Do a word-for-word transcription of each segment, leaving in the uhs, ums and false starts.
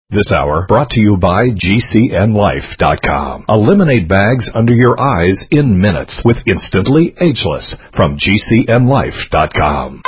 This hour brought to you by G C N Life dot com. Eliminate bags under your eyes in minutes with Instantly Ageless from G C N Life dot com.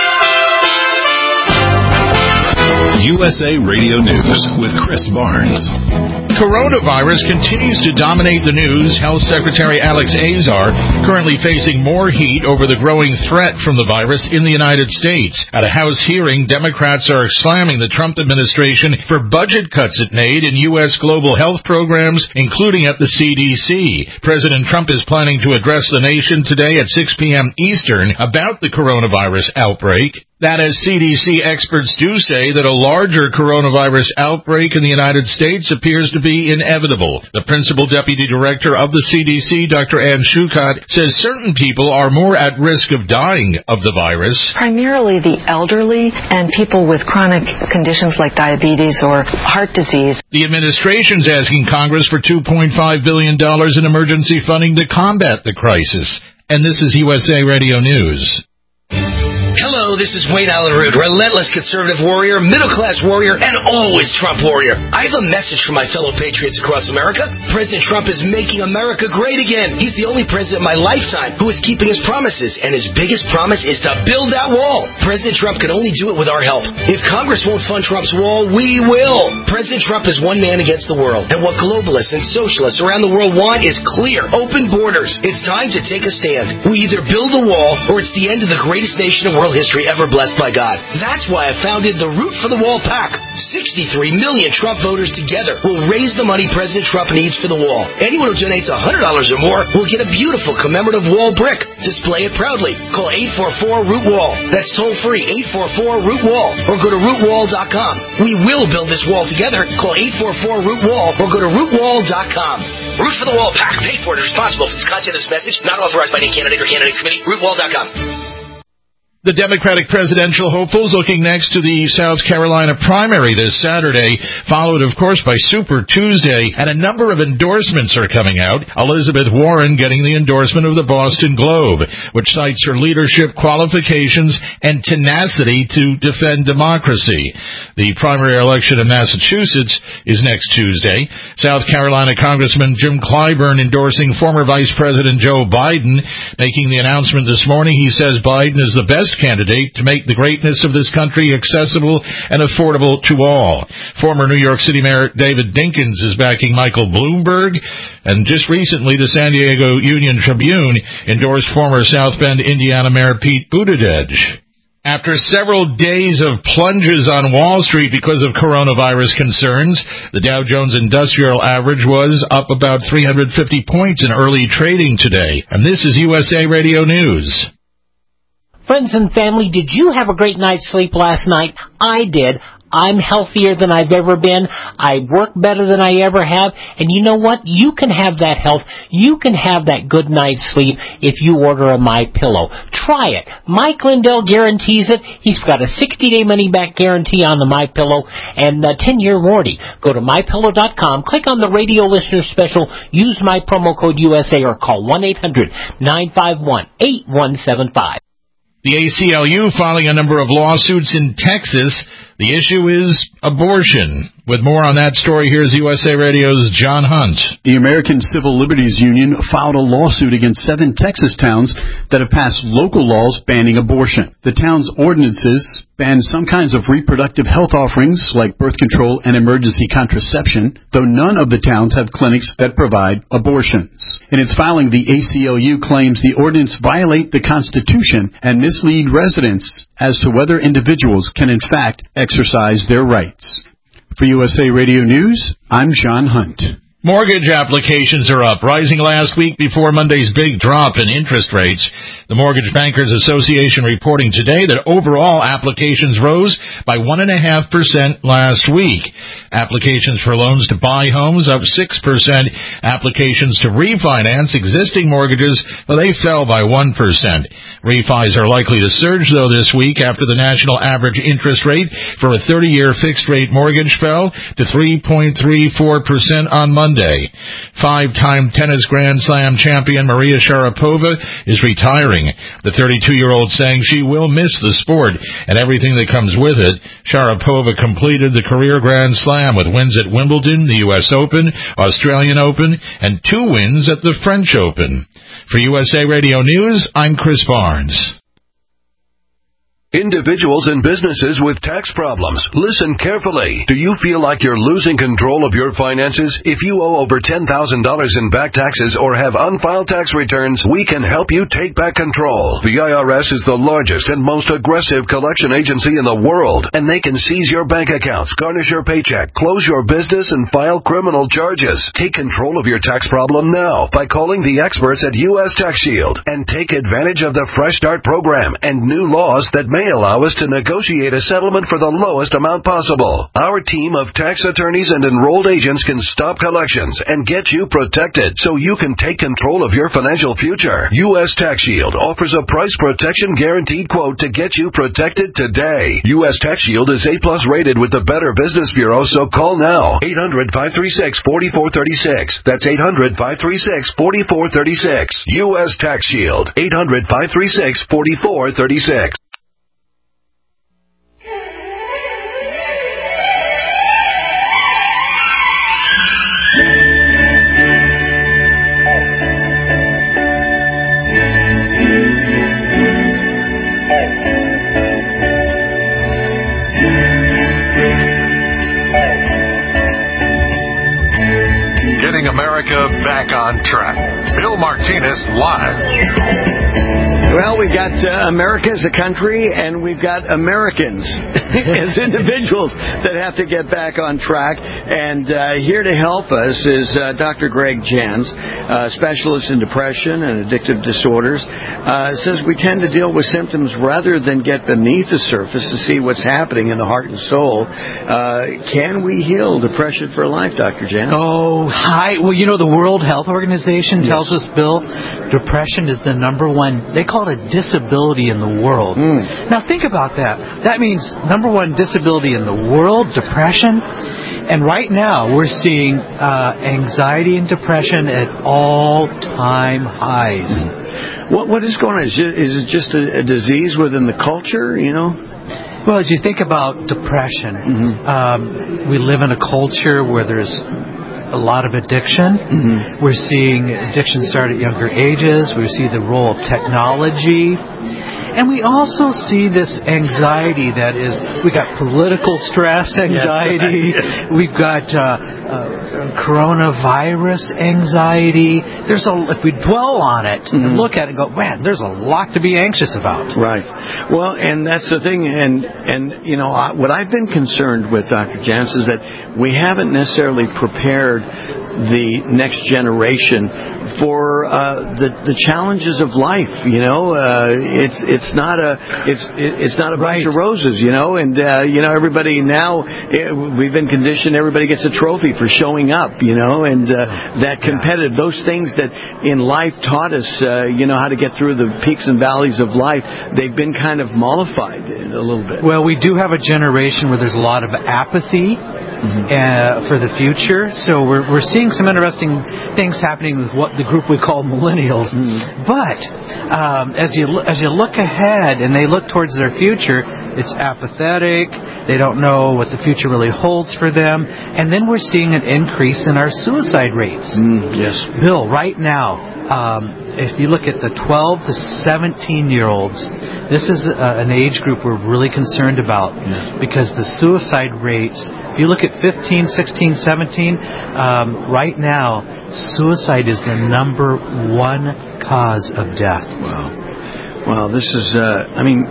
U S A Radio News with Chris Barnes. Coronavirus continues to dominate the news. Health Secretary Alex Azar currently facing more heat over the growing threat from the virus in the United States. At a House hearing, Democrats are slamming the Trump administration for budget cuts it made in U S global health programs, including at the C D C. President Trump is planning to address the nation today at six p.m. Eastern about the coronavirus outbreak. That as C D C experts do say that a larger coronavirus outbreak in the United States appears to be inevitable. The principal deputy director of the C D C, Doctor Ann Schuchat, says certain people are more at risk of dying of the virus. Primarily the elderly and people with chronic conditions like diabetes or heart disease. The administration's asking Congress for two point five billion dollars in emergency funding to combat the crisis. And this is U S A Radio News. Hello, this is Wayne Allen Root, relentless conservative warrior, middle-class warrior, and always Trump warrior. I have a message for my fellow patriots across America. President Trump is making America great again. He's the only president in my lifetime who is keeping his promises, and his biggest promise is to build that wall. President Trump can only do it with our help. If Congress won't fund Trump's wall, we will. President Trump is one man against the world, and what globalists and socialists around the world want is clear, open borders. It's time to take a stand. We either build a wall, or it's the end of the greatest nation in world history ever blessed by God. That's why I founded the Root for the Wall PAC. sixty-three million Trump voters together will raise the money President Trump needs for the wall. Anyone who donates one hundred dollars or more will get a beautiful commemorative wall brick. Display it proudly. Call eight four four root wall. That's toll free, eight four four root wall. Or go to root wall dot com. We will build this wall together. Call eight four four root wall or go to root wall dot com. Root for the Wall PAC. Paid for and responsible for the content of this message. Not authorized by any candidate or candidates committee. root wall dot com. The Democratic presidential hopefuls looking next to the South Carolina primary this Saturday, followed, of course, by Super Tuesday, and a number of endorsements are coming out. Elizabeth Warren getting the endorsement of the Boston Globe, which cites her leadership qualifications and tenacity to defend democracy. The primary election in Massachusetts is next Tuesday. South Carolina Congressman Jim Clyburn endorsing former Vice President Joe Biden, making the announcement this morning. He says Biden is the best candidate to make the greatness of this country accessible and affordable to all. Former New York City Mayor David Dinkins is backing Michael Bloomberg, and just recently the San Diego Union Tribune endorsed former South Bend, Indiana Mayor Pete Buttigieg. After several days of plunges on Wall Street because of coronavirus concerns, the Dow Jones Industrial Average was up about three hundred fifty points in early trading today. And this is U S A Radio News. Friends and family, did you have a great night's sleep last night? I did. I'm healthier than I've ever been. I work better than I ever have. And you know what? You can have that health. You can have that good night's sleep if you order a MyPillow. Try it. Mike Lindell guarantees it. He's got a sixty-day money-back guarantee on the MyPillow and a ten-year warranty. Go to my pillow dot com, click on the radio listener special, use my promo code U S A or call one eight hundred nine five one eight one seven five. The A C L U filing a number of lawsuits in Texas. The issue is abortion. With more on that story, here's U S A Radio's John Hunt. The American Civil Liberties Union filed a lawsuit against seven Texas towns that have passed local laws banning abortion. The town's ordinances ban some kinds of reproductive health offerings like birth control and emergency contraception, though none of the towns have clinics that provide abortions. In its filing, the A C L U claims the ordinance violate the Constitution and mislead residents as to whether individuals can in fact exercise their rights. For U S A Radio News, I'm John Hunt. Mortgage applications are up, rising last week before Monday's big drop in interest rates. The Mortgage Bankers Association reporting today that overall applications rose by one point five percent last week. Applications for loans to buy homes up six percent. Applications to refinance existing mortgages, well, they fell by one percent. Refis are likely to surge, though, this week after the national average interest rate for a thirty-year fixed-rate mortgage fell to three point three four percent on Monday. Monday. Five-time tennis Grand Slam champion Maria Sharapova is retiring. The thirty-two-year-old saying she will miss the sport and everything that comes with it. Sharapova completed the career Grand Slam with wins at Wimbledon, the U S Open, Australian Open, and two wins at the French Open. For U S A Radio News, I'm Chris Barnes. Individuals and businesses with tax problems, listen carefully. Do you feel like you're losing control of your finances? If you owe over ten thousand dollars in back taxes or have unfiled tax returns, we can help you take back control. The I R S is the largest and most aggressive collection agency in the world, and they can seize your bank accounts, garnish your paycheck, close your business, and file criminal charges. Take control of your tax problem now by calling the experts at U S Tax Shield and take advantage of the Fresh Start program and new laws that may allow us to negotiate a settlement for the lowest amount possible. Our team of tax attorneys and enrolled agents can stop collections and get you protected so you can take control of your financial future. U S Tax Shield offers a price protection guaranteed quote to get you protected today. U S Tax Shield is A plus rated with the Better Business Bureau, so call now. eight hundred, five three six, four four three six. That's eight hundred, five three six, four four three six. U S Tax Shield. eight hundred, five three six, four four three six. America back on track. Bill Martinez live. Well, we've got uh, America as a country, and we've got Americans as individuals that have to get back on track. And uh, here to help us is uh, Doctor Greg Jans, uh, specialist in depression and addictive disorders. Uh, says we tend to deal with symptoms rather than get beneath the surface to see what's happening in the heart and soul. Uh, can we heal depression for life, Doctor Jans? Oh, hi. Well, you know, the World Health Organization yes. tells us, Bill, depression is the number one, they call it a disability in the world. Mm. Now, think about that. That means number one disability in the world, depression. And right now, we're seeing uh, anxiety and depression at all-time highs. Mm. What What is going on? Is it, is it just a, a disease within the culture, you know? Well, as you think about depression, mm-hmm. um, we live in a culture where there's a lot of addiction. Mm-hmm. We're seeing addiction start at younger ages. We see the role of technology. And we also see this anxiety that is, we got political stress anxiety. Yes. We've got uh, uh, coronavirus anxiety. There's a, if we dwell on it mm-hmm. and look at it and go, man, there's a lot to be anxious about. Right. Well, and that's the thing. And, and you know, I, what I've been concerned with, Doctor Jans, is that we haven't necessarily prepared the next generation for uh, the the challenges of life. You know, uh, it's it's not a it's it's not a bunch right. of roses. You know, and uh, you know everybody now it, we've been conditioned. Everybody gets a trophy for showing up. You know, and uh, that competitive those things that in life taught us. Uh, you know how to get through the peaks and valleys of life. They've been kind of mollified a little bit. Well, we do have a generation where there's a lot of apathy. Mm-hmm. Uh, for the future. So we're we're seeing some interesting things happening with what the group we call millennials. Mm-hmm. But um, as you as you look ahead and they look towards their future, it's apathetic. They don't know what the future really holds for them. And then we're seeing an increase in our suicide rates. Mm, yes, Bill. Right now. Um, if you look at the twelve to seventeen year olds, this is uh, an age group we're really concerned about yeah. because the suicide rates, if you look at fifteen, sixteen, seventeen, um, right now, suicide is the number one cause of death. Wow. Wow, this is, uh, I mean,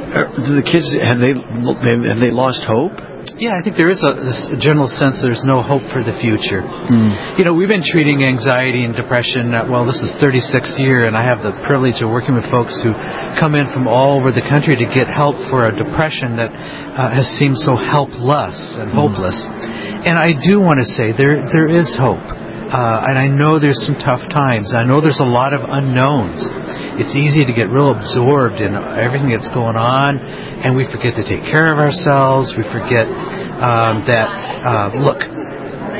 do the kids, have they, have they lost hope? Yeah, I think there is a, a general sense there's no hope for the future. Mm. You know, we've been treating anxiety and depression, uh, well, this is thirty-sixth year, and I have the privilege of working with folks who come in from all over the country to get help for a depression that uh, has seemed so helpless and hopeless. Mm. And I do want to say there there is hope. Uh, and I know there's some tough times. I know there's a lot of unknowns. It's easy to get real absorbed in everything that's going on, and we forget to take care of ourselves. We forget um, that, uh, look,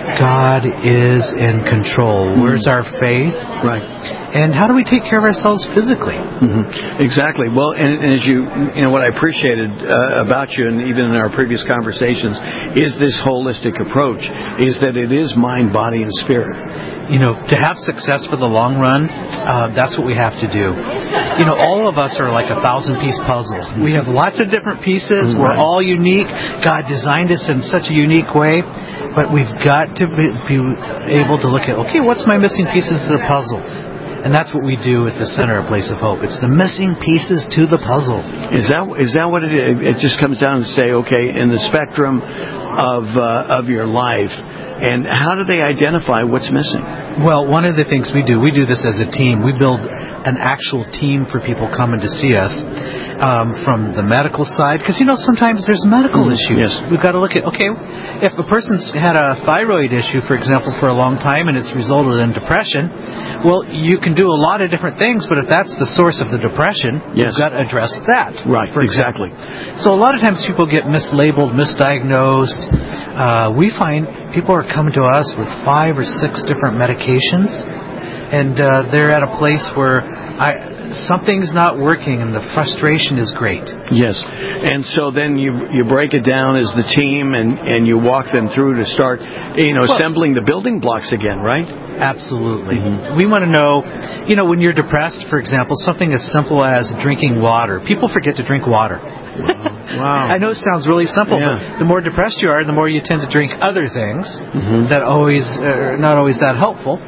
God is in control. Mm-hmm. Where's our faith? Right. And how do we take care of ourselves physically? Mm-hmm. Exactly. Well, and, and as you, you know, what I appreciated uh, about you, and even in our previous conversations, is this holistic approach, is that it is mind, body, and spirit. You know, to have success for the long run, uh, that's what we have to do. You know, all of us are like a thousand-piece puzzle. We have lots of different pieces. Right. We're all unique. God designed us in such a unique way. But we've got to be, be able to look at, okay, what's my missing pieces of the puzzle? And that's what we do at the Center of Place of Hope. It's the missing pieces to the puzzle. Is that is that what it is? It just comes down to say, okay, in the spectrum of uh, of your life, and how do they identify what's missing? Well, one of the things we do, we do this as a team. We build an actual team for people coming to see us um, from the medical side. Because, you know, sometimes there's medical mm-hmm. issues. Yes. We've got to look at, okay, if a person's had a thyroid issue, for example, for a long time and it's resulted in depression, well, you can do a lot of different things, but if that's the source of the depression, yes. you've got to address that. Right, for exactly. So a lot of times people get mislabeled, misdiagnosed. Uh, we find people are coming to us with five or six different medications, and uh, they're at a place where I, something's not working, and the frustration is great. Yes, and so then you you break it down as the team, and, and you walk them through to start, you know, well, assembling the building blocks again, right? Absolutely. Mm-hmm. We want to know, you know, when you're depressed, for example, something as simple as drinking water. People forget to drink water. Wow. Wow. I know it sounds really simple, yeah. but the more depressed you are, the more you tend to drink other things mm-hmm. that always are not always that helpful.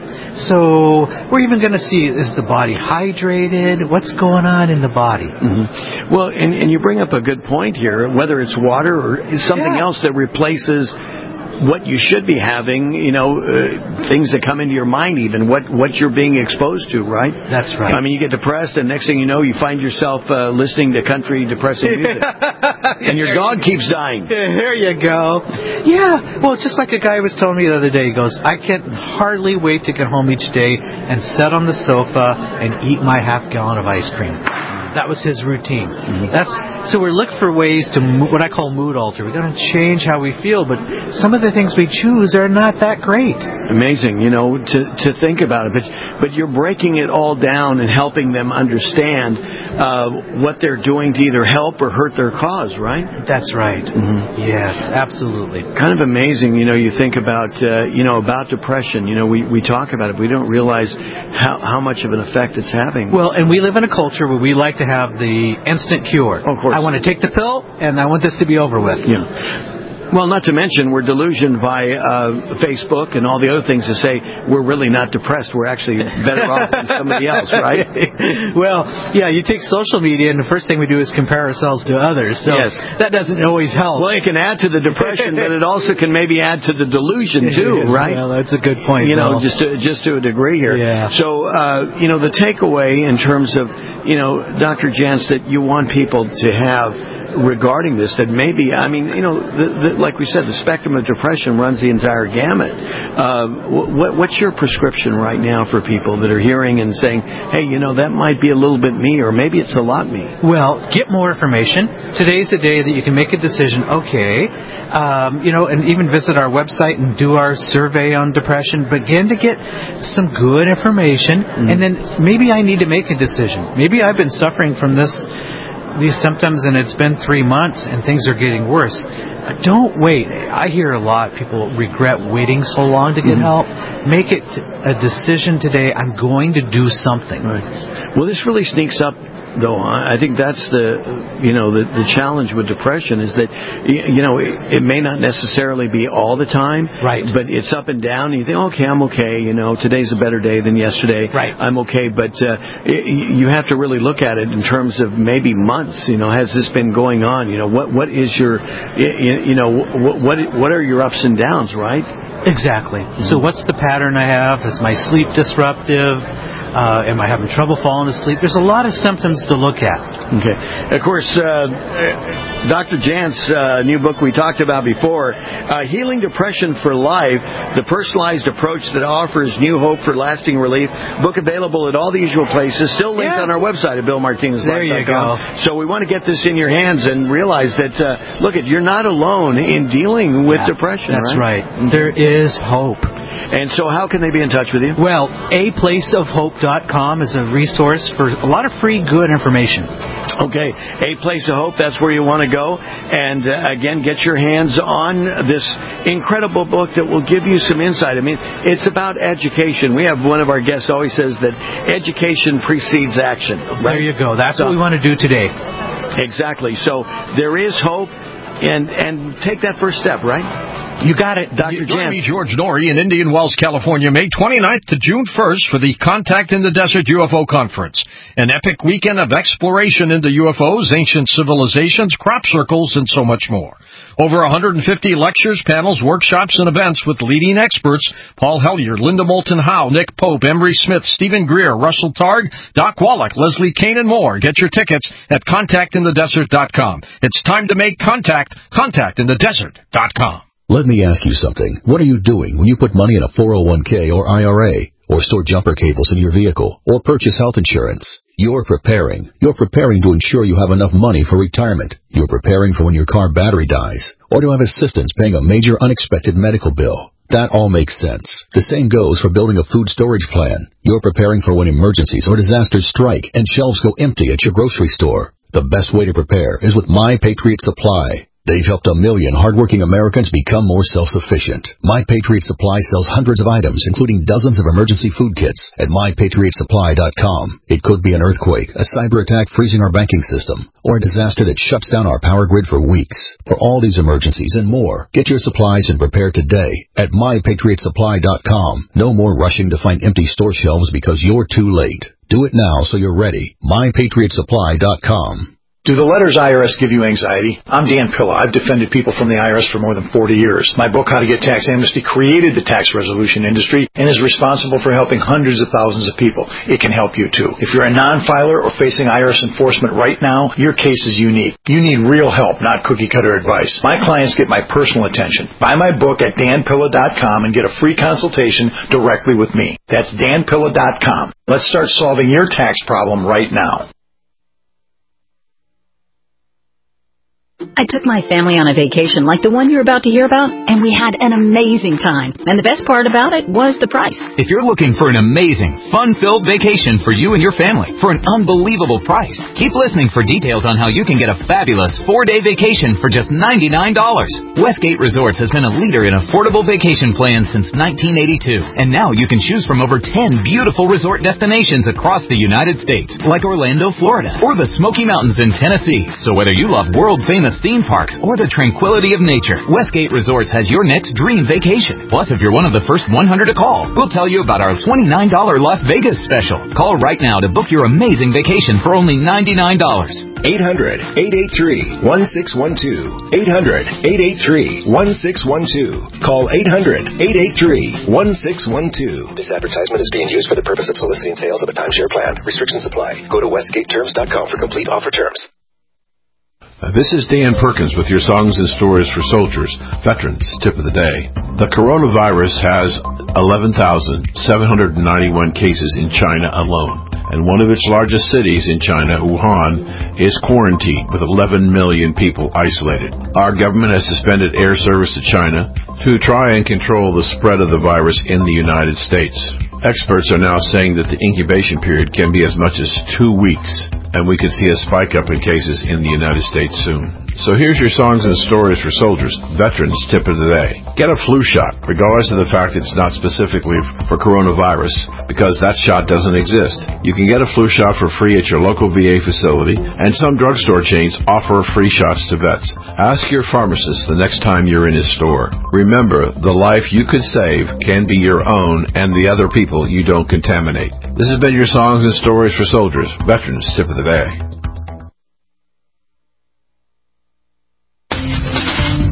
So we're even going to see, is the body hydrated? What's going on in the body? Mm-hmm. Well, and, and you bring up a good point here, whether it's water or something yeah. else that replaces what you should be having, you know, uh, things that come into your mind even, what, what you're being exposed to, right? That's right. I mean, you get depressed, and next thing you know, you find yourself uh, listening to country depressing music. And your dog keeps dying. There you go. Yeah. Well, it's just like a guy was telling me the other day. He goes, I can hardly wait to get home each day and sit on the sofa and eat my half gallon of ice cream. That was his routine. Mm-hmm. That's so we're looking for ways to mo- what I call mood alter. We're going to change how we feel, but some of the things we choose are not that great. Amazing, you know, to to think about it. But but you're breaking it all down and helping them understand uh, what they're doing to either help or hurt their cause, right? That's right. Mm-hmm. Yes, absolutely. Kind of amazing, you know. You think about uh, you know about depression. You know, we we talk about it. We don't realize how how much of an effect it's having. Well, and we live in a culture where we like to have the instant cure. Oh, of course. I want to take the pill, and I want this to be over with. Yeah. Well, not to mention we're delusioned by uh, Facebook and all the other things to say we're really not depressed. We're actually better off than somebody else, right? Well, yeah, you take social media, and the first thing we do is compare ourselves to others. So yes. that doesn't always help. Well, it can add to the depression, but it also can maybe add to the delusion, too, right? Well, that's a good point. You know, Bill. just to, just to a degree here. Yeah. So, uh, you know, the takeaway in terms of, you know, Doctor Jantz, that you want people to have regarding this, that maybe, I mean, you know, the, the, like we said, the spectrum of depression runs the entire gamut. Uh, what, what's your prescription right now for people that are hearing and saying, hey, you know, that might be a little bit me, or maybe it's a lot me? Well, get more information. Today's the day that you can make a decision, okay, um, you know, and even visit our website and do our survey on depression. Begin to get some good information, mm-hmm. and then maybe I need to make a decision. Maybe I've been suffering from this these symptoms, and it's been three months, and things are getting worse. Don't wait. I hear a lot. People regret waiting so long to get mm-hmm. help. Make it a decision today. I'm going to do something. Right. Well, this really sneaks up, though. I think that's the, you know, the, the challenge with depression is that, you know, it, it may not necessarily be all the time, right? But it's up and down. And you think, okay, I'm okay. You know, today's a better day than yesterday. Right. I'm okay. But uh, it, you have to really look at it in terms of maybe months. You know, has this been going on? You know, what what is your, you know, what what, what are your ups and downs, right? Exactly. Mm-hmm. So what's the pattern I have? Is my sleep disruptive? Uh, am I having trouble falling asleep? There's a lot of symptoms to look at. Okay. Of course, uh, Doctor Jant's uh, new book we talked about before, uh, Healing Depression for Life, the personalized approach that offers new hope for lasting relief. Book available at all the usual places. Still linked yeah. on our website at bill martinez life dot com. There you go. So we want to get this in your hands and realize that, uh, look, you're not alone in dealing with yeah, depression. That's right. right. There is hope. And so how can they be in touch with you? Well, a place of hope dot com is a resource for a lot of free, good information. Okay, A Place of Hope, that's where you want to go. And, uh, again, get your hands on this incredible book that will give you some insight. I mean, it's about education. We have one of our guests always says that education precedes action. Right? There you go. That's so, what we want to do today. Exactly. So there is hope, and, and take that first step, right? You got it. Doctor Join me, George Norrie, in Indian Wells, California, May twenty-ninth to June first for the Contact in the Desert U F O Conference. An epic weekend of exploration into U F Os, ancient civilizations, crop circles, and so much more. Over one hundred fifty lectures, panels, workshops, and events with leading experts: Paul Hellyer, Linda Moulton Howe, Nick Pope, Emery Smith, Stephen Greer, Russell Targ, Doc Wallach, Leslie Kane, and more. Get your tickets at contact in the desert dot com. It's time to make contact. contact in the desert dot com. Let me ask you something. What are you doing when you put money in a four oh one k or I R A, or store jumper cables in your vehicle, or purchase health insurance? You're preparing. You're preparing to ensure you have enough money for retirement. You're preparing for when your car battery dies, or to have assistance paying a major unexpected medical bill. That all makes sense. The same goes for building a food storage plan. You're preparing for when emergencies or disasters strike and shelves go empty at your grocery store. The best way to prepare is with My Patriot Supply. They've helped a million hardworking Americans become more self-sufficient. My Patriot Supply sells hundreds of items, including dozens of emergency food kits, at my patriot supply dot com. It could be an earthquake, a cyber attack freezing our banking system, or a disaster that shuts down our power grid for weeks. For all these emergencies and more, get your supplies and prepare today at my patriot supply dot com. No more rushing to find empty store shelves because you're too late. Do it now so you're ready. my patriot supply dot com. Do the letters I R S give you anxiety? I'm Dan Pilla. I've defended people from the I R S for more than forty years. My book, How to Get Tax Amnesty, created the tax resolution industry and is responsible for helping hundreds of thousands of people. It can help you, too. If you're a non-filer or facing I R S enforcement right now, your case is unique. You need real help, not cookie-cutter advice. My clients get my personal attention. Buy my book at dan pilla dot com and get a free consultation directly with me. That's dan pilla dot com. Let's start solving your tax problem right now. I took my family on a vacation like the one you're about to hear about, and we had an amazing time. And the best part about it was the price. If you're looking for an amazing, fun-filled vacation for you and your family for an unbelievable price, keep listening for details on how you can get a fabulous four-day vacation for just ninety-nine dollars. Westgate Resorts has been a leader in affordable vacation plans since nineteen eighty-two, and now you can choose from over ten beautiful resort destinations across the United States, like Orlando, Florida, or the Smoky Mountains in Tennessee. So whether you love world-famous theme parks or the tranquility of nature, Westgate Resorts has your next dream vacation. Plus, if you're one of the first one hundred to call, we'll tell you about our twenty-nine dollars Las Vegas special. Call right now to book your amazing vacation for only ninety-nine dollars. eight hundred, eight eight three, one six one two. eight hundred, eight eight three, one six one two. Call eight hundred, eight eight three, one six one two. This advertisement is being used for the purpose of soliciting sales of a timeshare plan. Restrictions apply. Go to westgate terms dot com for complete offer terms. This is Dan Perkins with your Songs and Stories for Soldiers, Veterans Tip of the Day. The coronavirus has eleven thousand seven hundred ninety-one cases in China alone, and one of its largest cities in China, Wuhan, is quarantined with eleven million people isolated. Our government has suspended air service to China to try and control the spread of the virus in the United States. Experts are now saying that the incubation period can be as much as two weeks, and we could see a spike up in cases in the United States soon. So here's your Songs and Stories for Soldiers, Veterans Tip of the Day. Get a flu shot, regardless of the fact it's not specifically for coronavirus, because that shot doesn't exist. You can get a flu shot for free at your local V A facility, and some drugstore chains offer free shots to vets. Ask your pharmacist the next time you're in his store. Remember, the life you could save can be your own and the other people you don't contaminate. This has been your Songs and Stories for Soldiers, Veterans Tip of the Day.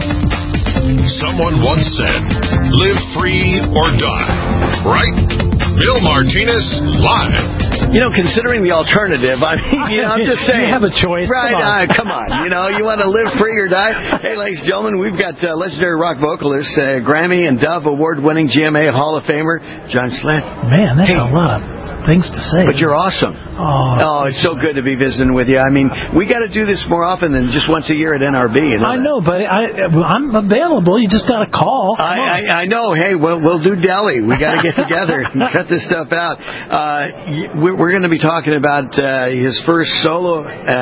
Someone once said, live free or die, right? Bill Martinez, live. You know, considering the alternative, I mean, you know, I'm just saying. You have a choice. Right, come on. Uh, come on. You know, you want to live free or die? Hey, ladies and gentlemen, we've got uh, legendary rock vocalist, uh, Grammy and Dove award-winning G M A Hall of Famer, John Schlett. Man, that's hey. a lot of things to say. But you're awesome. Oh, oh, it's so good to be visiting with you. I mean, we got to do this more often than just once a year at N R B. You know I that? know, but I, I'm available. You just got to call. I, I, I know. Hey, we'll, we'll do Delhi. We got to get together and cut this stuff out. Uh, we're we're going to be talking about uh, his first solo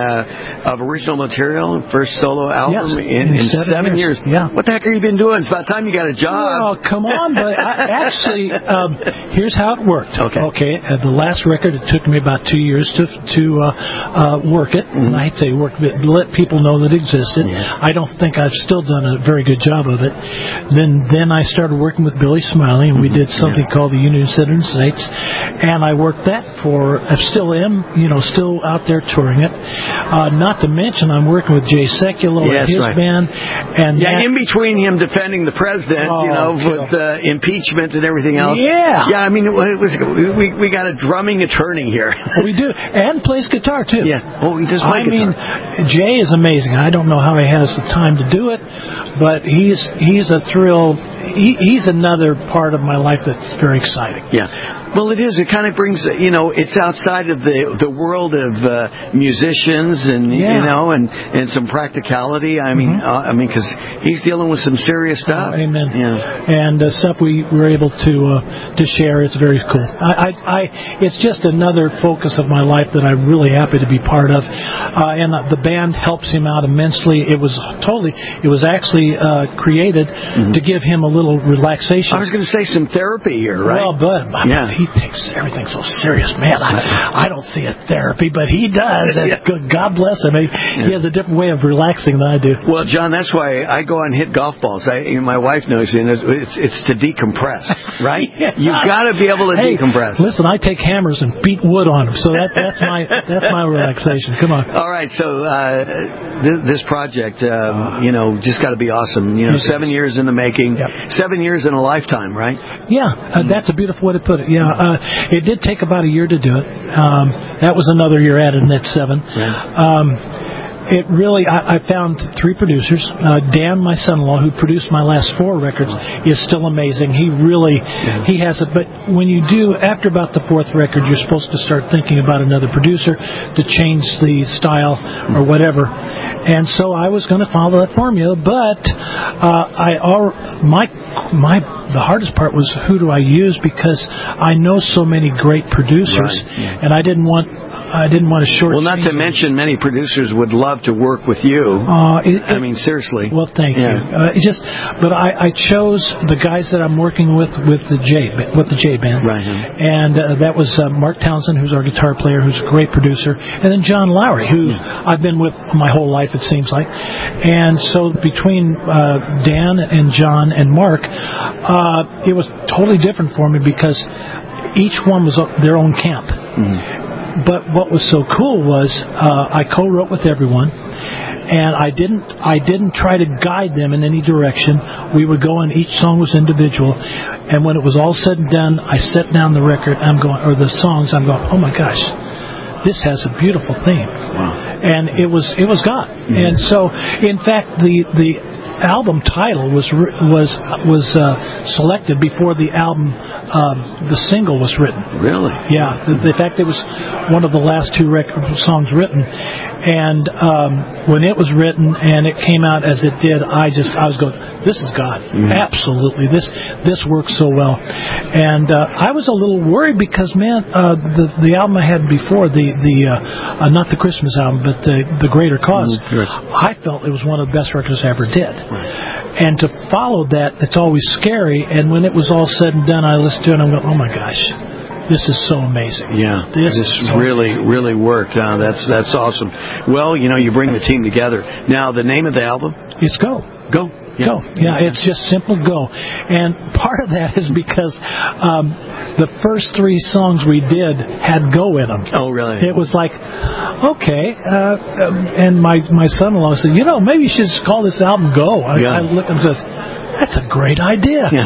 uh, of original material, first solo album yes, in, in, in seven, seven years. years. Yeah. What the heck have you been doing? It's about time you got a job. Oh, come on. But I, actually, um, here's how it worked. Okay. Okay. Uh, the last record, it took me about two years to to uh, uh, work it. Mm-hmm. And I'd say work it, let people know that it existed. Yeah. I don't think I've still done a very good job of it. Then then I started working with Billy Smiley, and we did something yes. called the Union Citizen States, and I worked that for, I still am, you know, still out there touring it. Uh, not to mention I'm working with Jay Sekulow yes, and his right. band. And yeah, that, in between him defending the president, oh, you know, okay. with uh, impeachment and everything else. Yeah. Yeah, I mean, it was, we we got a drumming attorney here. We do, and plays guitar too. Yeah. Oh, he does play I guitar. mean, Jay is amazing. I don't know how he has the time to do it, but he's he's a thrill. He, he's another part of my life that's very exciting. Yeah. Well, it is. It kind of brings, you know, it's outside of the the world of uh, musicians and yeah. you know, and, and some practicality. I mean, mm-hmm. uh, I mean, because he's dealing with some serious stuff. Oh, amen. Yeah. And uh, stuff we were able to uh, to share. It's very cool. I, I, I, it's just another focus of my life that I'm really happy to be part of. Uh, and uh, the band helps him out immensely. It was totally. It was actually uh, created mm-hmm. to give him a little relaxation. I was going to say some therapy here, right? Well, but yeah. he takes everything so serious, man. I, I don't see a therapy, but he does. And yeah. God bless him. He, yeah. he has a different way of relaxing than I do. Well, John, that's why I go and hit golf balls. I, you know, my wife knows it. It's it's to decompress, right? yeah. You've got to be able to hey, decompress. Listen, I take hammers and beat wood on them, so that that's my that's my relaxation. Come on. All right, so uh, this, this project, um, you know, just got to be awesome. You know, seven years in the making, yep. seven years in a lifetime, right? Yeah, uh, that's a beautiful way to put it. Yeah, uh, it did take about a year to do it. Um, that was another year added, and that's seven. Yeah. Um, it really, I, I found three producers. Uh, Dan, my son-in-law, who produced my last four records, is still amazing. He really, yeah. he has it. But when you do, after about the fourth record, you're supposed to start thinking about another producer to change the style or whatever. And so I was going to follow that formula, but uh, I my my the hardest part was who do I use, because I know so many great producers, right. yeah. and I didn't want. I didn't want to short. Well, not to mention, many producers would love to work with you. Uh, it, I mean, seriously. Well, thank yeah. you. Uh, it just, but I, I chose the guys that I'm working with with the J with the J band, right? And uh, that was uh, Mark Townsend, who's our guitar player, who's a great producer, and then John Lowry, who yeah. I've been with my whole life, it seems like. And so between uh, Dan and John and Mark, uh, it was totally different for me because each one was their own camp. Mm-hmm. But what was so cool was uh, I co-wrote with everyone, and I didn't I didn't try to guide them in any direction. We would go, and each song was individual. And when it was all said and done, I set down the record. I'm going, or the songs. I'm going, oh my gosh, this has a beautiful theme. Wow. And it was it was God. Mm-hmm. And so, in fact, the the album title was was was uh, selected before the album um, the single was written. Really? Yeah. The, in fact, it was one of the last two record songs written, and um, when it was written and it came out as it did, I just I was going, this is God. Mm-hmm. Absolutely, this this works so well. And uh, I was a little worried because, man, uh, the the album I had before, the the uh, uh, not the Christmas album, but the the Greater Cause, mm-hmm. I felt it was one of the best records I ever did. Right. And to follow that, it's always scary. And when it was all said and done, I listened to it and I'm going, oh my gosh, this is so amazing. Yeah, this, this is so really, amazing. really worked. Uh, that's that's awesome. Well, you know, you bring the team together. Now, the name of the album? It's Go. Go. Yeah. Go. Yeah, it's just simple Go. And part of that is because um, the first three songs we did had Go in them. Oh, really? It was like, okay. Uh, and my, my son-in-law said, you know, maybe you should just call this album Go. I, yeah. I looked at him and said, that's a great idea.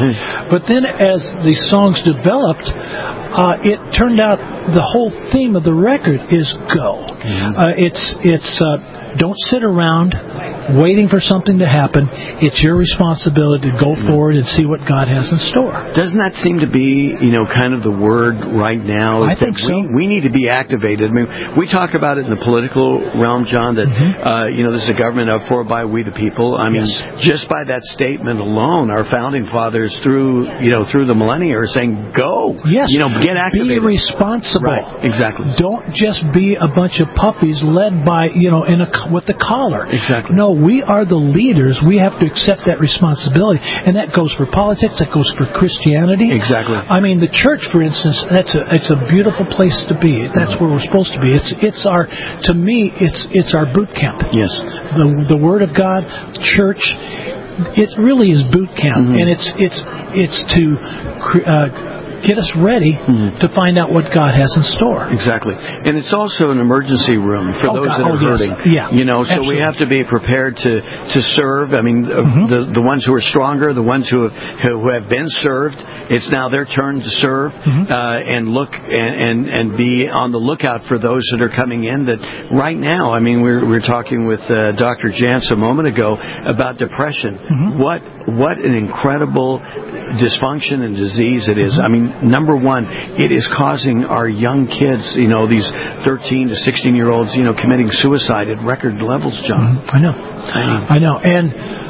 But then as the songs developed, uh, it turned out the whole theme of the record is go. Mm-hmm. Uh, it's it's uh, don't sit around waiting for something to happen. It's your responsibility to go mm-hmm. forward and see what God has in store. Doesn't that seem to be, you know, kind of the word right now? I is think that so. We, we need to be activated. I mean, we talk about it in the political realm, John, that, mm-hmm. uh, you know, this is a government of for, by, we the people. I mean, yes. just by that statement alone, our founding fathers through, you know, through the millennia are saying, go. Yes. You know, get activated. Be responsible. Right, exactly. Don't just be a bunch of puppies led by, you know, in a, with the collar. Exactly. No, we are the leaders. We have to accept that responsibility. And that goes for politics. That goes for Christianity. Exactly. I mean, the church, for instance, that's a, it's a beautiful place to be. That's where we're supposed to be. It's it's our, to me, it's it's our boot camp. Yes. The the Word of God, church, it really is boot camp. Mm-hmm. And it's, it's, it's to... Uh, get us ready mm-hmm. to find out what God has in store. Exactly. And it's also an emergency room for oh, those God. that are oh, hurting. Yes. Yeah. You know, so Absolutely. we have to be prepared to, to serve. I mean, mm-hmm. the the ones who are stronger, the ones who have, who have been served, it's now their turn to serve mm-hmm. uh, and look and, and, and be on the lookout for those that are coming in that right now, I mean, we we're, we we're talking with uh, Doctor Jantz a moment ago about depression. Mm-hmm. What what an incredible dysfunction and disease it is. Mm-hmm. I mean, number one, it is causing our young kids, you know, these thirteen to sixteen-year-olds, you know, committing suicide at record levels, John. Mm-hmm. I know. I mean, I know. And,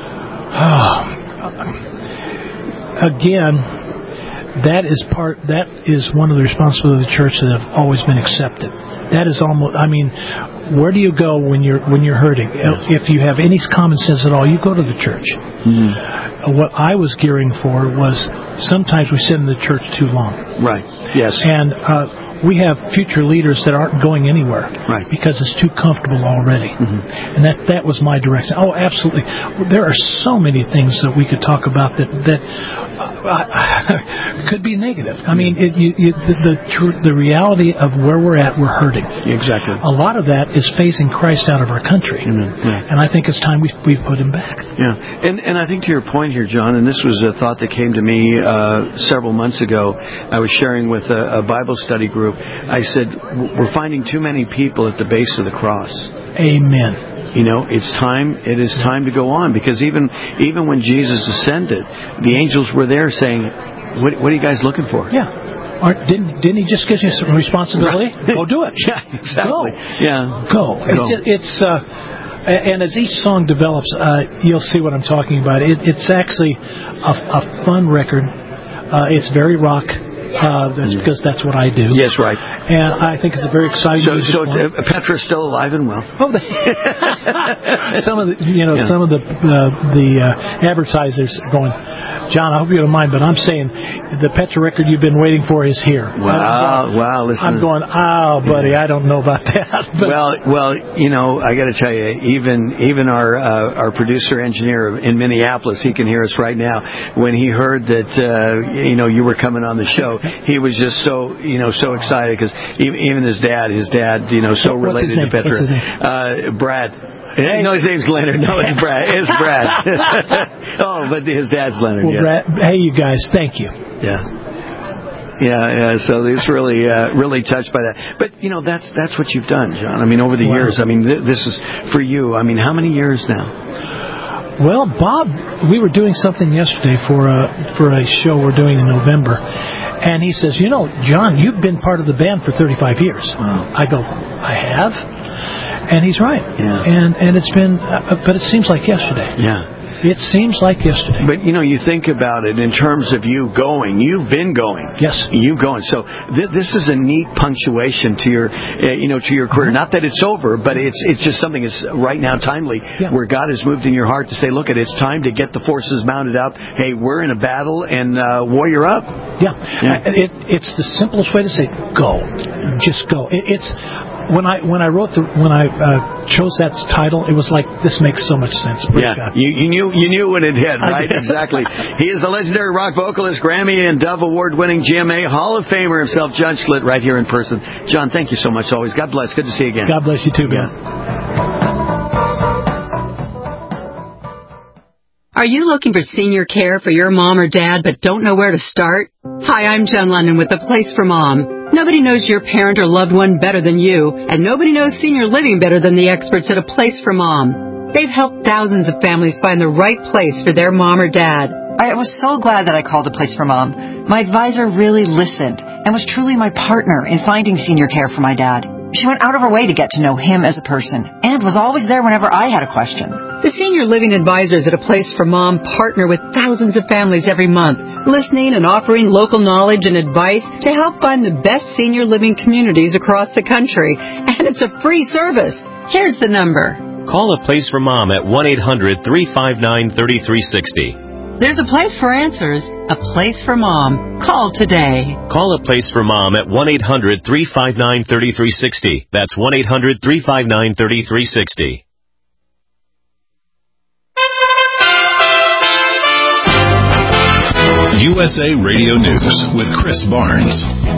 oh, again, that is part, that is one of the responsibilities of the church that have always been accepted. That is almost, I mean, where do you go when you're when you're hurting? Yes. If you have any common sense at all, you go to the church. Mm-hmm. What I was gearing for was sometimes we sit in the church too long. Right. Yes. And uh, we have future leaders that aren't going anywhere. Right. Because it's too comfortable already. Mm-hmm. And that that was my direction. Oh, absolutely. There are so many things that we could talk about that that uh, could be negative. I mean, it, you, you, the the, tr- the reality of where we're at, we're hurting. Exactly. A lot of that is phasing Christ out of our country. Mm-hmm. Yeah. And I think it's time we we've put him back. Yeah. And and I think to your point here, John, and this was a thought that came to me uh, several months ago. I was sharing with a, a Bible study group. I said, we're finding too many people at the base of the cross. Amen. You know, it's time. It is time to go on, because even even when Jesus ascended, the angels were there saying, "What, what are you guys looking for?" Yeah. Aren't, didn't didn't he just give you some responsibility? Right. Go do it. Yeah, exactly. Go. Yeah, go. go. It's, it's uh, and as each song develops, uh, you'll see what I'm talking about. It, it's actually a, a fun record. Uh, it's very rock. Uh, that's because that's what I do. Yes, right. And I think it's a very exciting. So, so uh, Petra's still alive and well. Oh, the some of the, you know, yeah. some of the uh, the uh, advertisers are going, John, I hope you don't mind, but I'm saying the Petra record you've been waiting for is here. Wow, going, wow. Listen, I'm going, oh, buddy, yeah. I don't know about that. But well, well, you know, I got to tell you, even even our uh, our producer engineer in Minneapolis, he can hear us right now. When he heard that uh, you know you were coming on the show, he was just so you know so excited, because even his dad, his dad, you know, so What's related to Petra. Uh, Brad. Hey. No, his name's Leonard. No, it's Brad. It's Brad. Oh, but his dad's Leonard. Well, yeah. Brad, hey, you guys, thank you. Yeah. Yeah, yeah. So it's really, uh, really touched by that. But you know, that's that's what you've done, John. I mean, over the wow. years. I mean, th- this is for you. I mean, how many years now? Well, Bob, we were doing something yesterday for a for a show we're doing in November, and he says, "You know, John, you've been part of the band for thirty-five years." Wow. I go, "I have," and he's right. Yeah. And and it's been, uh, but it seems like yesterday. Yeah. It seems like yesterday. But, you know, you think about it in terms of you going. You've been going. Yes. You going. So th- this is a neat punctuation to your, uh, you know, to your career. Mm-hmm. Not that it's over, but it's it's just something that's right now timely, yeah. where God has moved in your heart to say, look, it's time to get the forces mounted up. Hey, we're in a battle, and uh, warrior up. Yeah. yeah. It, it's the simplest way to say, go. Just go. It, it's... When I when I wrote the when I uh, chose that title, it was like, this makes so much sense. Praise yeah, God. You, you knew you knew when it hit, right? Exactly. He is the legendary rock vocalist, Grammy and Dove Award-winning G M A Hall of Famer himself, John Schlitt, right here in person. John, thank you so much. Always, God bless. Good to see you again. God bless you too, man. Yeah. Are you looking for senior care for your mom or dad but don't know where to start? Hi, I'm Jen London with The Place for Mom. Nobody knows your parent or loved one better than you, and nobody knows senior living better than the experts at A Place for Mom. They've helped thousands of families find the right place for their mom or dad. I was so glad that I called A Place for Mom. My advisor really listened and was truly my partner in finding senior care for my dad. She went out of her way to get to know him as a person and was always there whenever I had a question. The senior living advisors at A Place for Mom partner with thousands of families every month, listening and offering local knowledge and advice to help find the best senior living communities across the country. And it's a free service. Here's the number. Call A Place for Mom at one eight hundred, three five nine, three three six zero. There's a place for answers, a place for mom. Call today. Call A Place for Mom at one eight hundred, three five nine, three three six zero. That's one eight hundred, three five nine, three three six zero. U S A Radio News with Chris Barnes.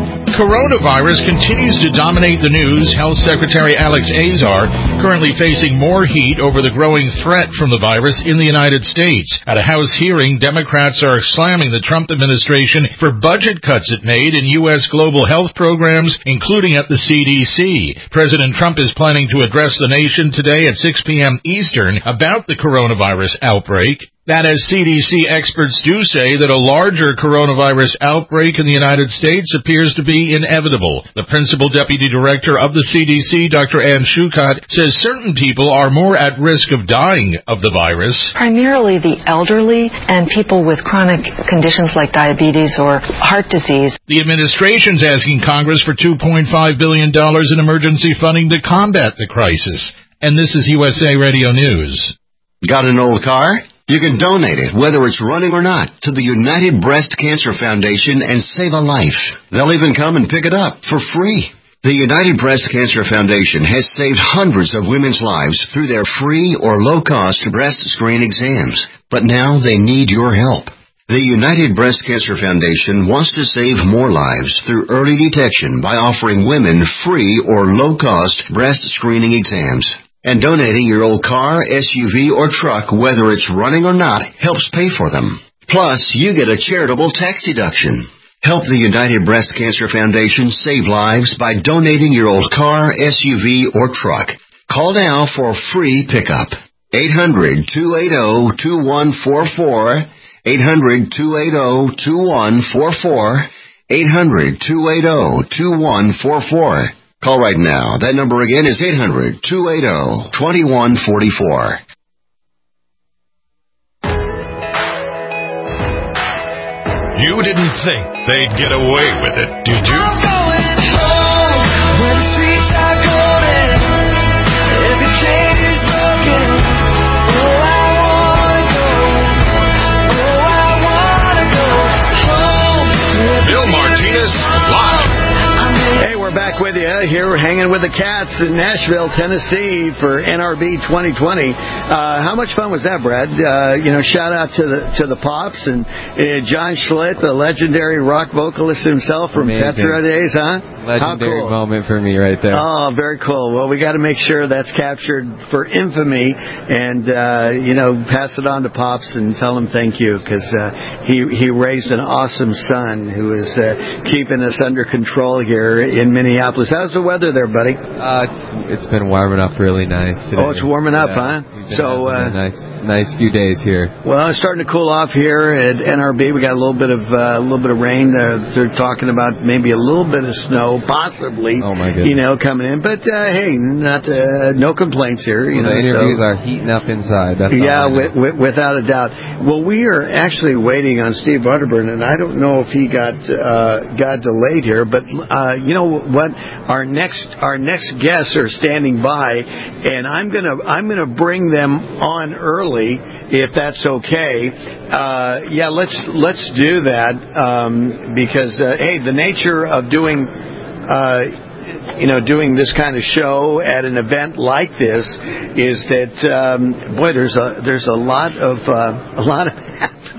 Coronavirus continues to dominate the news. Health Secretary Alex Azar currently facing more heat over the growing threat from the virus in the United States. At a House hearing, Democrats are slamming the Trump administration for budget cuts it made in U S global health programs, including at the C D C. President Trump is planning to address the nation today at six p.m. Eastern about the coronavirus outbreak. That as C D C experts do say that a larger coronavirus outbreak in the United States appears to be inevitable. The principal deputy director of the C D C, Doctor Ann Schuchat, says certain people are more at risk of dying of the virus. Primarily the elderly and people with chronic conditions like diabetes or heart disease. The administration's asking Congress for two point five billion dollars in emergency funding to combat the crisis. And this is U S A Radio News. Got an old car? You can donate it, whether it's running or not, to the United Breast Cancer Foundation and save a life. They'll even come and pick it up for free. The United Breast Cancer Foundation has saved hundreds of women's lives through their free or low-cost breast screen exams. But now they need your help. The United Breast Cancer Foundation wants to save more lives through early detection by offering women free or low-cost breast screening exams. And donating your old car, S U V, or truck, whether it's running or not, helps pay for them. Plus, you get a charitable tax deduction. Help the United Breast Cancer Foundation save lives by donating your old car, S U V, or truck. Call now for free pickup. eight hundred, two eight zero, two one four four. eight hundred, two eight zero, two one four four. eight hundred, two eight zero, two one four four. Call right now. That number again is eight hundred, two eight zero, two one four four. You didn't think they'd get away with it, did you? I'm going home where the streets are golden. Every chain is broken. Oh, I wanna go. Oh, I wanna go home. Bill Martinez live. Hey, we're back with you here. We're hanging with the Cats in Nashville, Tennessee for N R B twenty twenty. Uh, how much fun was that, Brad? Uh, you know, shout out to the to the Pops and uh, John Schlitt, the legendary rock vocalist himself from Amazing. Petra days, huh? Legendary cool. moment for me right there. Oh, very cool. Well, we got to make sure that's captured for infamy and, uh, you know, pass it on to Pops and tell him thank you because uh, he, he raised an awesome son who is uh, keeping us under control here in Minneapolis. How's the weather there, buddy? Uh, it's, it's been warming up really nice today. Oh, it's warming up, yeah, huh? So, uh, a nice, nice few days here. Well, it's starting to cool off here at N R B. We got a little bit of uh, a little bit of rain. Uh, they're talking about maybe a little bit of snow, possibly. Oh my goodness. You know, coming in. But uh, hey, not uh, no complaints here. You well, know, the interviews so. are heating up inside. That's yeah, all with, with, without a doubt. Well, we are actually waiting on Steve Butterburn, and I don't know if he got uh, got delayed here. But uh, you know what? Our next our next guests are standing by, and I'm gonna I'm gonna bring them on early if that's okay. Uh, yeah, let's let's do that um, because uh, hey, the nature of doing. Uh, you know, doing this kind of show at an event like this is that, um, boy, there's a there's a lot of uh, a lot of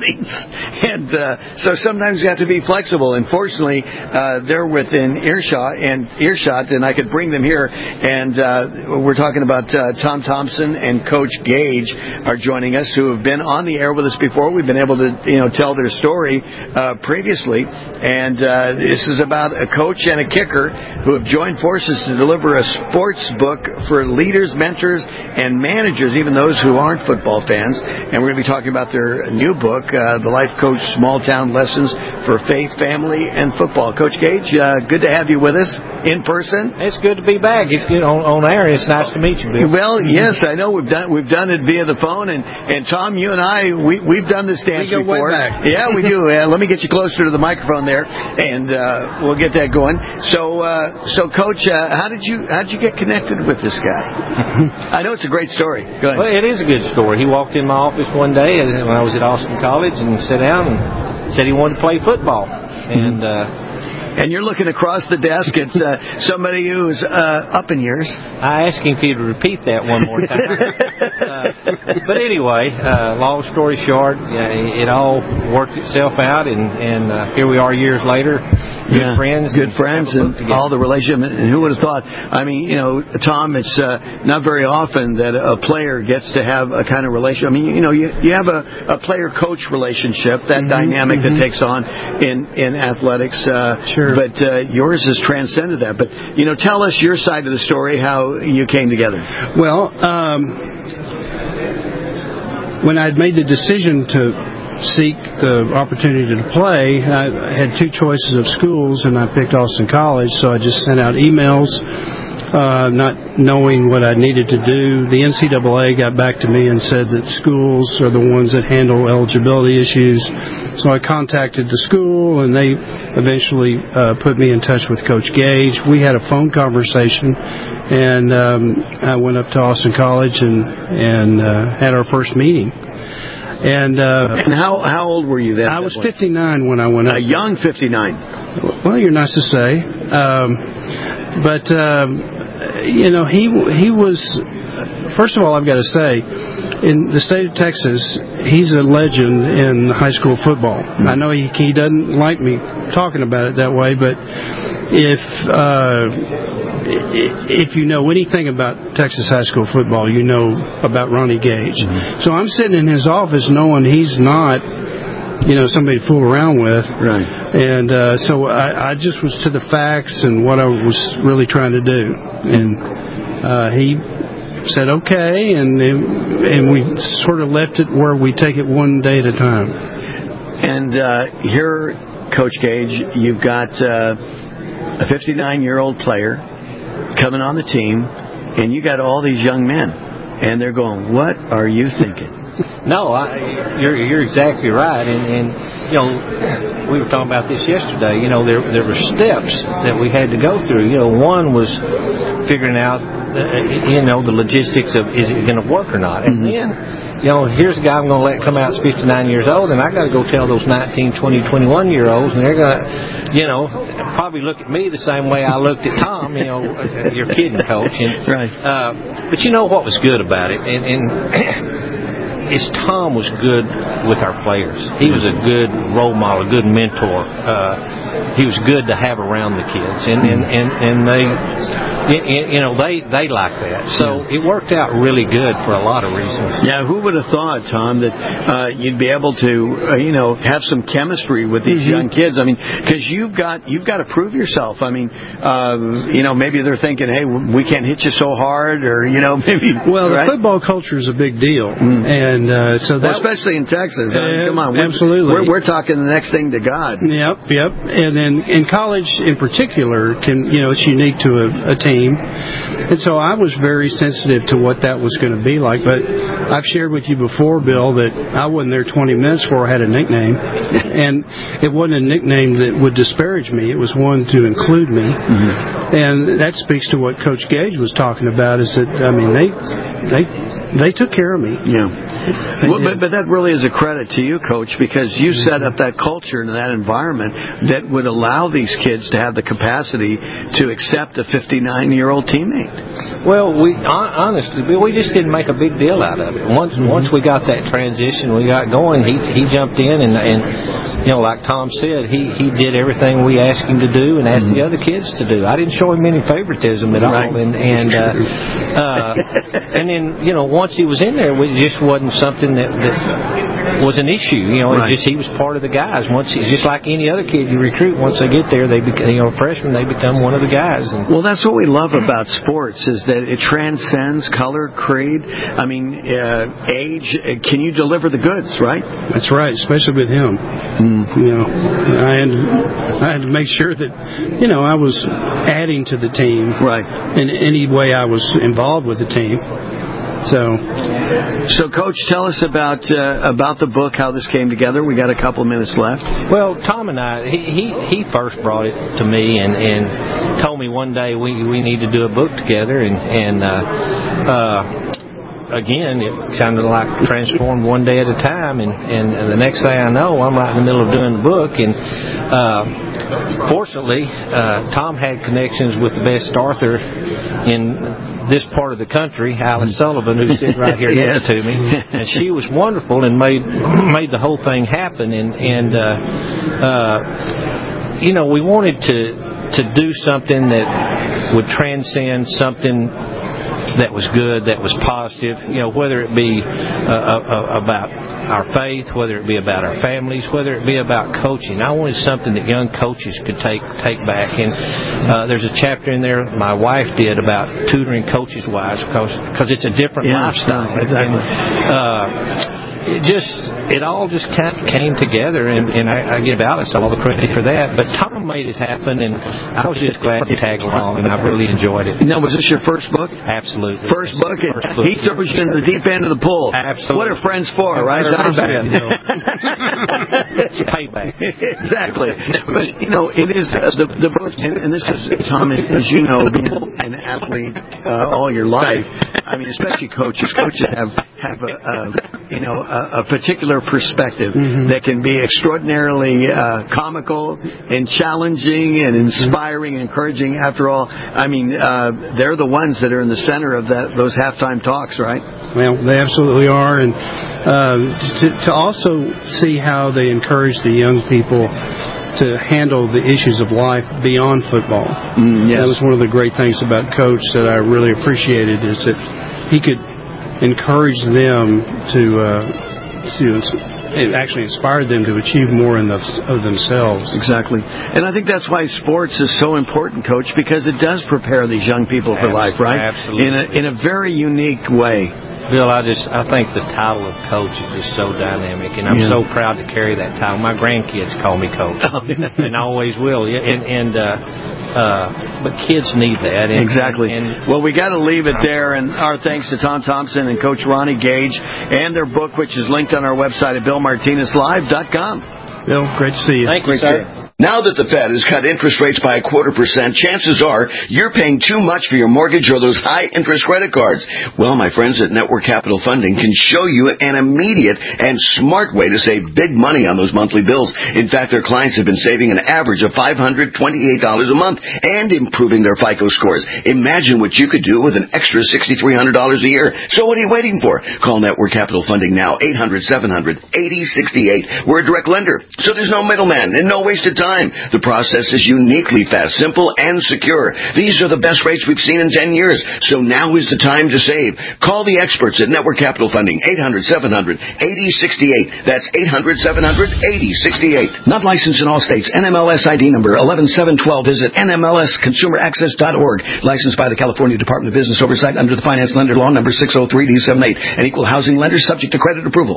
buildings. And uh, so sometimes you have to be flexible. And fortunately, uh, they're within earshot, and earshot, and I could bring them here. And uh, we're talking about uh, Tom Thompson and Coach Gage are joining us, who have been on the air with us before. We've been able to, you know, tell their story uh, previously. And uh, this is about a coach and a kicker who have joined forces to deliver a sports book for leaders, mentors, and managers, even those who aren't football fans. And we're going to be talking about their new book, uh, The Life Coach Small Town Lessons for Faith, Family, and Football. Coach Gage, uh, good to have you with us in person. It's good to be back. It's good on, on air. It's nice to meet you, Bill. Well, yes, I know we've done we've done it via the phone, and, and Tom, you and I, we, we've done this dance we go before. Way back. Yeah, we do. Uh, let me get you closer to the microphone there, and uh, we'll get that going. So, uh, so Coach, uh, how did you how did you get connected with this guy? I know it's a great story. Go ahead. Well, it is a good story. He walked in my office one day when I was at Austin College and sat down and said he wanted to play football. And uh, and you're looking across the desk at uh, somebody who's uh, up in years. I asked him if he'd repeat that one more time. uh, but anyway, uh, long story short, uh, it all worked itself out, and, and uh, here we are years later. Good yeah, friends. Good friends and all the relationship. And who would have thought? I mean, you know, Tom, it's uh, not very often that a player gets to have a kind of relationship. I mean, you know, you, you have a, a player-coach relationship, that mm-hmm, dynamic mm-hmm. that takes on in, in athletics. Uh, sure. But uh, yours has transcended that. But, you know, tell us your side of the story, how you came together. Well, um, when I'd made the decision to seek the opportunity to play, I had two choices of schools, and I picked Austin College, so I just sent out emails, uh, not knowing what I needed to do. The N C double A got back to me and said that schools are the ones that handle eligibility issues, so I contacted the school, and they eventually uh, put me in touch with Coach Gage. We had a phone conversation, and um, I went up to Austin College and, and uh, had our first meeting. And, uh, and how how old were you then? I was fifty-nine when I went up. A young fifty-nine. Well, you're nice to say. Um, but, um, you know, he he was, first of all, I've got to say, in the state of Texas, he's a legend in high school football. I know he, he doesn't like me talking about it that way, but if uh, if you know anything about Texas high school football, you know about Ronnie Gage. Mm-hmm. So I'm sitting in his office knowing he's not, you know, somebody to fool around with. Right. And uh, so I, I just was to the facts and what I was really trying to do. And uh, he said okay, and and we sort of left it where we take it one day at a time. And uh, here, Coach Gage, you've got uh, a fifty-nine-year-old player coming on the team, and you got all these young men, and they're going, what are you thinking? No, I, you're you're exactly right, and, and you know, we were talking about this yesterday. You know, there there were steps that we had to go through. You know, one was figuring out, uh, you know, the logistics of is it going to work or not, and then, you know, here's a guy I'm going to let come out that's fifty-nine years old, and I got to go tell those nineteen, twenty, twenty-one year olds, and they're going to, you know, probably look at me the same way I looked at Tom. You know, you're kidding, Coach. And, right. Uh, but you know what was good about it, and. and is Tom was good with our players. He was a good role model, a good mentor. Uh, he was good to have around the kids, and and and, and they, you know, they they like that. So it worked out really good for a lot of reasons. Yeah, who would have thought, Tom, that uh, you'd be able to, uh, you know, have some chemistry with these mm-hmm. young kids? I mean, because you've got you've got to prove yourself. I mean, uh, you know, maybe they're thinking, hey, we can't hit you so hard, or you know, maybe. Well, right? the football culture is a big deal, mm. and uh, so that, well, especially in Texas. I mean, uh, come on, we're, absolutely, we're, we're talking the next thing to God. Yep, yep. And then in college, in particular, can you know, it's unique to a, a team, and so I was very sensitive to what that was going to be like. But I've shared with you before, Bill, that I wasn't there twenty minutes before I had a nickname, and it wasn't a nickname that would disparage me. It was one to include me. Mm-hmm. And that speaks to what Coach Gage was talking about. Is that I mean they they they took care of me. Yeah. Well, but, but that really is a credit to you, Coach, because you set up that culture and that environment that would allow these kids to have the capacity to accept a fifty-nine-year-old teammate. Well, we honestly, we just didn't make a big deal out of it. Once mm-hmm. once we got that transition, we got going. He he jumped in and and you know, like Tom said, he he did everything we asked him to do and asked mm-hmm. the other kids to do. I didn't show him any favoritism at right. all, and and uh, uh, and then you know, once he was in there, it just wasn't something that, that was an issue. You know, right. it just he was part of the guys. Once he's just like any other kid you recruit. Once they get there, they become, you know, freshmen, they become one of the guys. And well, that's what we love about sports is that it transcends color, creed. I mean, uh, age. Can you deliver the goods, right? That's right, especially with him. Mm. You know, I had, I had to make sure that, you know, I was adding to the team. Right. In any way I was involved with the team. So, so Coach, tell us about uh, about the book, how this came together. We got a couple of minutes left. Well, Tom and I, he he, he first brought it to me and, and told me one day we we need to do a book together, and and uh, uh, again, it kind of like transformed one day at a time, and, and the next thing I know, I'm right in the middle of doing the book, and uh, fortunately, uh, Tom had connections with the best author in this part of the country, Alice Sullivan, who's sitting right here yes. next to me, and she was wonderful and made made the whole thing happen. And and uh, uh, you know, we wanted to to do something that would transcend something that was good, that was positive. You know, whether it be uh, uh, about our faith, whether it be about our families, whether it be about coaching. I wanted something that young coaches could take take back. And uh, there's a chapter in there my wife did about tutoring coaches' wives because it's a different yeah, lifestyle. Exactly. And, uh, it just it all just kind of came together, and, and I, I give Alice all the credit for that. But Tom made it happen, and I was just glad to tag along, and I really enjoyed it. Now, was this your first book? Absolutely. First book? First book. He throws you into the deep end of the pool. Absolutely. What are friends for, right? Payback. Exactly. But, you know, it is uh, the, the book, and, and this is, Tom, as you know, being an athlete uh, all your life, I mean, especially coaches. Coaches have, have a, a, you know, a, a particular perspective mm-hmm. that can be extraordinarily uh, comical and challenging and inspiring and encouraging. After all, I mean, uh, they're the ones that are in the center of that those halftime talks, right? Well, they absolutely are. And uh, to, to also see how they encourage the young people to handle the issues of life beyond football. Mm, yes. That was one of the great things about Coach that I really appreciated, is that he could encourage them to uh, to it actually inspired them to achieve more in the, of themselves. Exactly. And I think that's why sports is so important, Coach, because it does prepare these young people for life, right? Absolutely. In a, in a very unique way. Bill, I just I think the title of coach is just so dynamic, and I'm yeah. so proud to carry that title. My grandkids call me coach, and I always will. And, and uh, uh, but kids need that. And, exactly. And, and, well, we got to leave it there, and our thanks to Tom Thompson and Coach Ronnie Gage, and their book, which is linked on our website at bill martinez live dot com. Bill, great to see you. Thank you, great sir. Now that the Fed has cut interest rates by a quarter percent, chances are you're paying too much for your mortgage or those high-interest credit cards. Well, my friends at Network Capital Funding can show you an immediate and smart way to save big money on those monthly bills. In fact, their clients have been saving an average of five hundred twenty-eight dollars a month and improving their FICO scores. Imagine what you could do with an extra six thousand three hundred dollars a year. So what are you waiting for? Call Network Capital Funding now, eight hundred, seven hundred, eighty sixty-eight. We're a direct lender, so there's no middleman and no wasted time. The process is uniquely fast, simple, and secure. These are the best rates we've seen in ten years, so now is the time to save. Call the experts at Network Capital Funding, eight hundred, seven hundred, eighty sixty-eight. That's eight hundred, seven hundred, eighty sixty-eight. Not licensed in all states. N M L S I D number eleven seven one two. Visit N M L S consumer access dot org. Licensed by the California Department of Business Oversight under the Finance Lender Law number six oh three D seventy-eight. An equal housing lender subject to credit approval.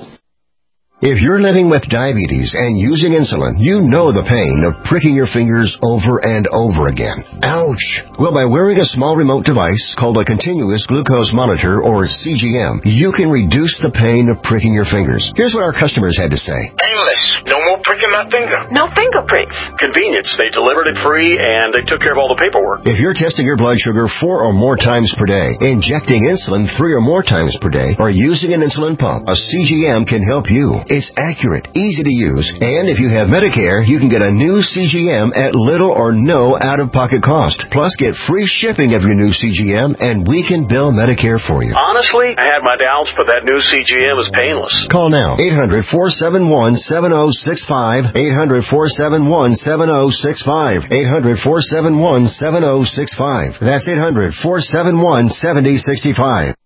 If you're living with diabetes and using insulin, you know the pain of pricking your fingers over and over again. Ouch! Well, by wearing a small remote device called a continuous glucose monitor, or C G M, you can reduce the pain of pricking your fingers. Here's what our customers had to say. Painless. No more pricking my finger. No finger pricks. Convenience. They delivered it free, and they took care of all the paperwork. If you're testing your blood sugar four or more times per day, injecting insulin three or more times per day, or using an insulin pump, a C G M can help you. It's accurate, easy to use, and if you have Medicare, you can get a new C G M at little or no out-of-pocket cost. Plus, get free shipping of your new C G M, and we can bill Medicare for you. Honestly, I had my doubts, but that new C G M is painless. Call now, eight hundred, four seven one, seven oh six five, eight hundred, four seven one, seven oh six five, eight hundred, four seven one, seven oh six five. That's eight hundred, four seven one, seven oh six five.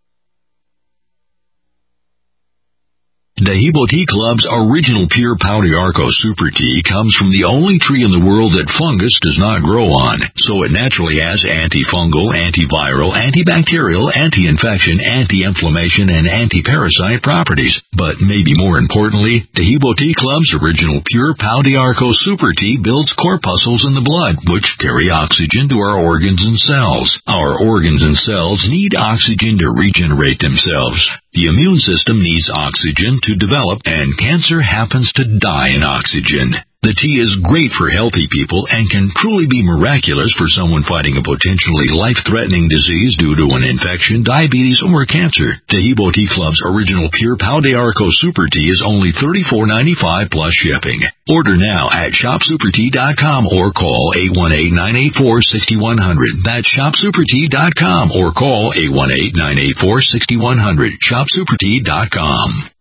Dahibo Tea Club's original pure Pau d'Arco Super Tea comes from the only tree in the world that fungus does not grow on, so it naturally has antifungal, antiviral, antibacterial, anti-infection, anti-inflammation, and anti-parasite properties. But maybe more importantly, Dahibo Tea Club's original pure Pau d'Arco Super Tea builds corpuscles in the blood, which carry oxygen to our organs and cells. Our organs and cells need oxygen to regenerate themselves. The immune system needs oxygen to develop, and cancer happens to die in oxygen. The tea is great for healthy people and can truly be miraculous for someone fighting a potentially life-threatening disease due to an infection, diabetes, or cancer. Dahibo Tea Club's original pure Pau d'Arco Super Tea is only thirty-four ninety-five plus shipping. Order now at shop super tea dot com or call eight one eight, nine eight four, six one zero zero. That's shop super tea dot com or call eight one eight, nine eight four, six one zero zero. shop super tea dot com.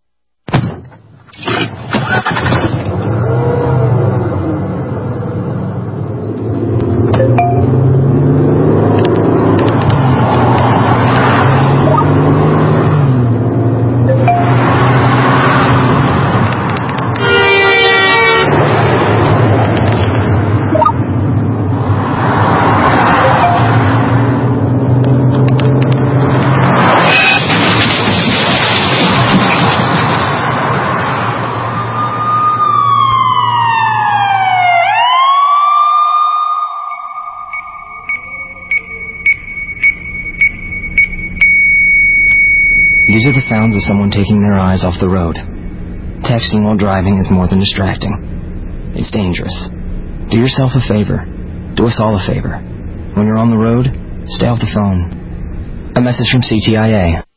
These are the sounds of someone taking their eyes off the road. Texting while driving is more than distracting. It's dangerous. Do yourself a favor. Do us all a favor. When you're on the road, stay off the phone. A message from C T I A.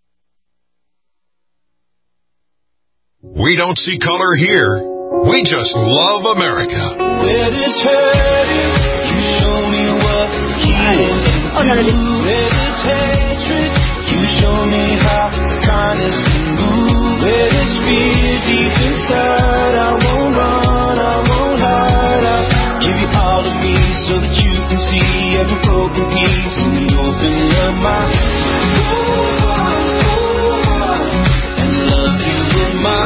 We don't see color here. We just love America. Where this hurting, you show me what healing can do. Oh, no, no, no. Where this hatred, you show me how kindness can move. Where this fear deep inside, I won't run, I won't hide. I'll give you all of me so that you can see every broken piece and open up my heart and love you with my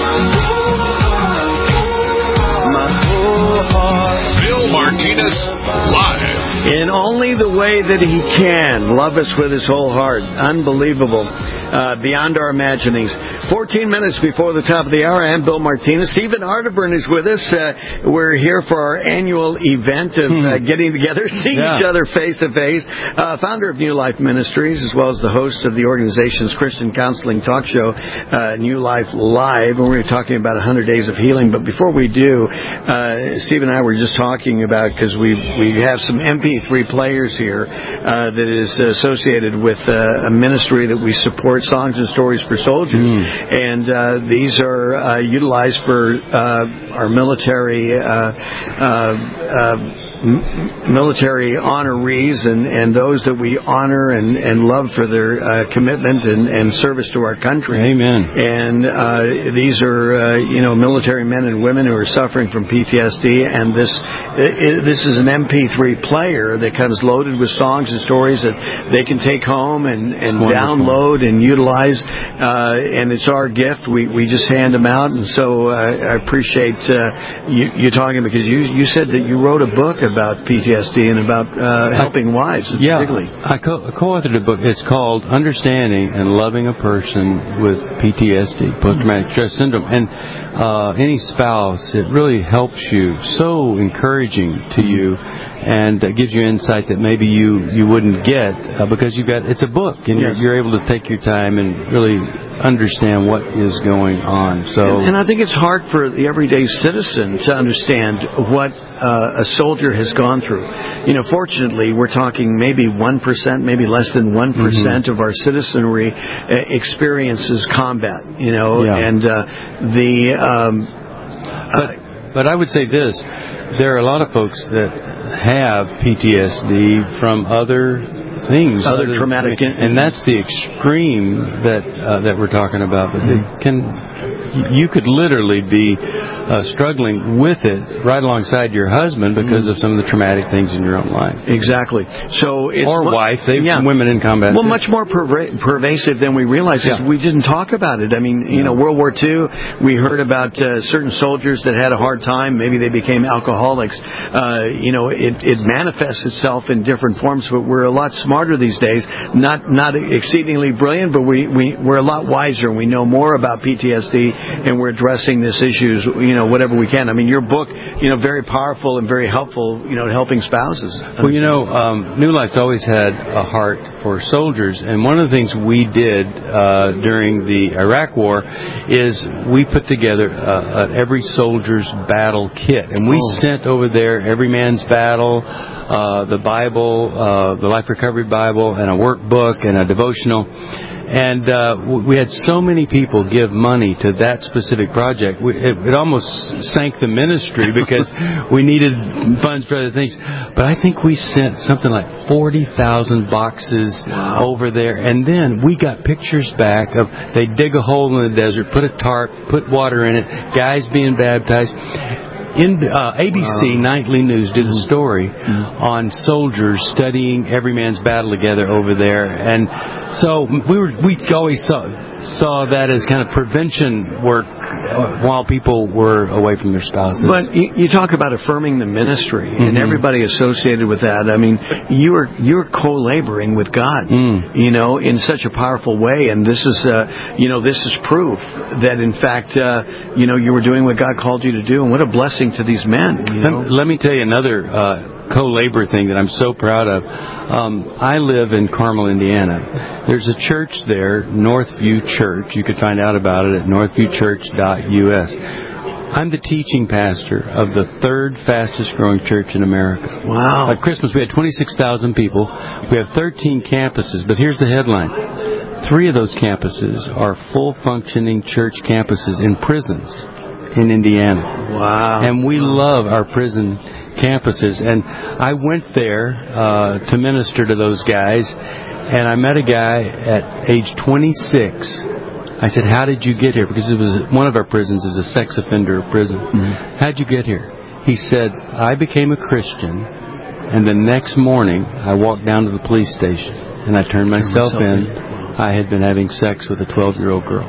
my whole heart. Bill Martinez live. In only the way that he can. Love us with his whole heart. Unbelievable. Uh, beyond our imaginings. fourteen minutes before the top of the hour, I'm Bill Martinez. Stephen Arterburn is with us. Uh, we're here for our annual event of uh, getting together, seeing yeah. each other face to face. Uh, founder of New Life Ministries, as well as the host of the organization's Christian counseling talk show, uh, New Life Live. And we're talking about one hundred days of healing. But before we do, uh, Steve and I were just talking about, because we we have some M P three players here uh, that is associated with uh, a ministry that we support, Songs and Stories for Soldiers. Mm. And uh, these are uh, utilized for uh, our military uh, uh, uh, m- military honorees and, and those that we honor and, and love for their uh, commitment and, and service to our country. Amen. And uh, these are uh, you know military men and women who are suffering from P T S D. And this it, this is an M P three player that comes loaded with songs and stories that they can take home and, and download and utilize, uh, and it's our gift. We we just hand them out, and so uh, I appreciate uh, you, you talking, because you you said that you wrote a book about P T S D and about uh, helping wives, yeah, particularly. I co- co-authored a book. It's called Understanding and Loving a Person with P T S D, Post-Traumatic Stress Syndrome, and uh, any spouse, it really helps you, so encouraging to you, and gives you insight that maybe you, you wouldn't get uh, because you've got, it's a book, and yes. you're, you're able to take your time time and really understand what is going on. So, and, and I think it's hard for the everyday citizen to understand what uh, a soldier has gone through. You know, fortunately, we're talking maybe one percent, maybe less than one percent mm-hmm. of our citizenry uh, experiences combat. You know, yeah. and uh, the. Um, but, uh, but I would say this: there are a lot of folks that have P T S D from other things, other, other traumatic, I mean, and that's the extreme that uh, that we're talking about. But mm-hmm. it can. You could literally be uh, struggling with it right alongside your husband because mm. of some of the traumatic things in your own life. Exactly. So it's or mu- wife, they yeah. women in combat. Well, much more perva- pervasive than we realize. Yeah. We didn't talk about it. I mean, you know, World War Two, we heard about uh, certain soldiers that had a hard time. Maybe they became alcoholics. Uh, you know, it, it manifests itself in different forms. But we're a lot smarter these days. Not not exceedingly brilliant, but we we we're a lot wiser. And we know more about P T S D. And we're addressing these issues, you know, whatever we can. I mean, your book, you know, very powerful and very helpful, you know, helping spouses. Well, you know, um, New Life's always had a heart for soldiers, and one of the things we did uh, during the Iraq War is we put together uh, uh, every soldier's battle kit, and we oh. sent over there Every Man's Battle, uh, the Bible, uh, the Life Recovery Bible, and a workbook and a devotional. And uh, we had so many people give money to that specific project. We, it, it almost sank the ministry because we needed funds for other things. But I think we sent something like forty thousand boxes wow. over there. And then we got pictures back of they dig a hole in the desert, put a tarp, put water in it, guys being baptized. In uh, A B C wow. Nightly News did a story mm-hmm. on soldiers studying Every Man's Battle together over there, and so we were we always saw saw that as kind of prevention work while people were away from their spouses. But you, you talk about affirming the ministry mm-hmm. and everybody associated with that. I mean, you are you're co-laboring with God, mm. you know, in such a powerful way, and this is uh, you know this is proof that in fact uh, you know you were doing what God called you to do, and what a blessing to these men. You know? Let me tell you another uh, co-labor thing that I'm so proud of. Um, I live in Carmel, Indiana. There's a church there, Northview Church. You could find out about it at northview church dot U S. I'm the teaching pastor of the third fastest growing church in America. Wow. At Christmas, we had twenty-six thousand people. We have thirteen campuses, but here's the headline. Three of those campuses are full functioning church campuses in prisons in Indiana. Wow. And we love our prison campuses. And I went there uh, to minister to those guys, and I met a guy at age twenty-six. I said, how did you get here? Because it was one of our prisons is a sex offender prison. Mm-hmm. How'd you get here? He said, I became a Christian, and the next morning I walked down to the police station, and I turned myself in. I had been having sex with a twelve-year-old girl.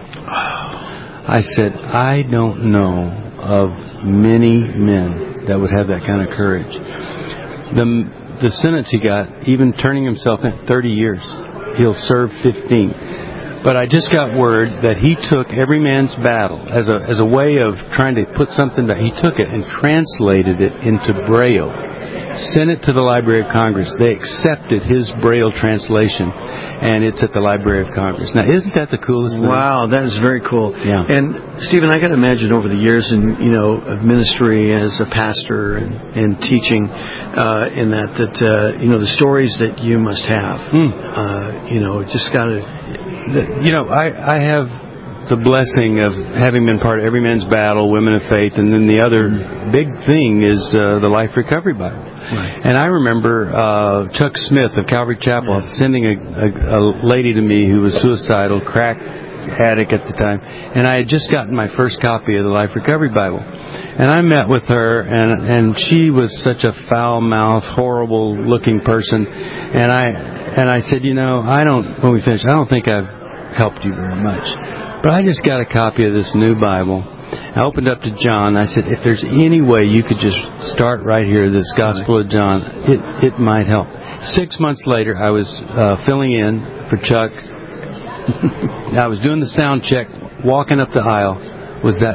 I said, I don't know of many men that would have that kind of courage. The the sentence he got, even turning himself in, thirty years. He'll serve fifteen. But I just got word that he took Every Man's Battle as a as a way of trying to put something that he took it and translated it into Braille. Sent it to the Library of Congress. They accepted his Braille translation, and it's at the Library of Congress. Now, isn't that the coolest thing? Wow, that is very cool. Yeah. And, Stephen, I got to imagine over the years in, you know, of ministry as a pastor and, and teaching uh, in that, that uh, you know, the stories that you must have, mm. uh, you know, just got to... You know, I, I have... the blessing of having been part of Every Man's Battle, Women of Faith, and then the other big thing is uh, the Life Recovery Bible. Right. And I remember uh, Chuck Smith of Calvary Chapel yes. sending a, a, a lady to me who was suicidal, crack addict at the time, and I had just gotten my first copy of the Life Recovery Bible. And I met with her, and and she was such a foul-mouthed, horrible-looking person. And I and I said, you know, I don't. When we finished, I don't think I've helped you very much. But I just got a copy of this new Bible. I opened up to John. I said, if there's any way you could just start right here, this Gospel of John, it, it might help. Six months later, I was uh, filling in for Chuck. I was doing the sound check, walking up the aisle. Was that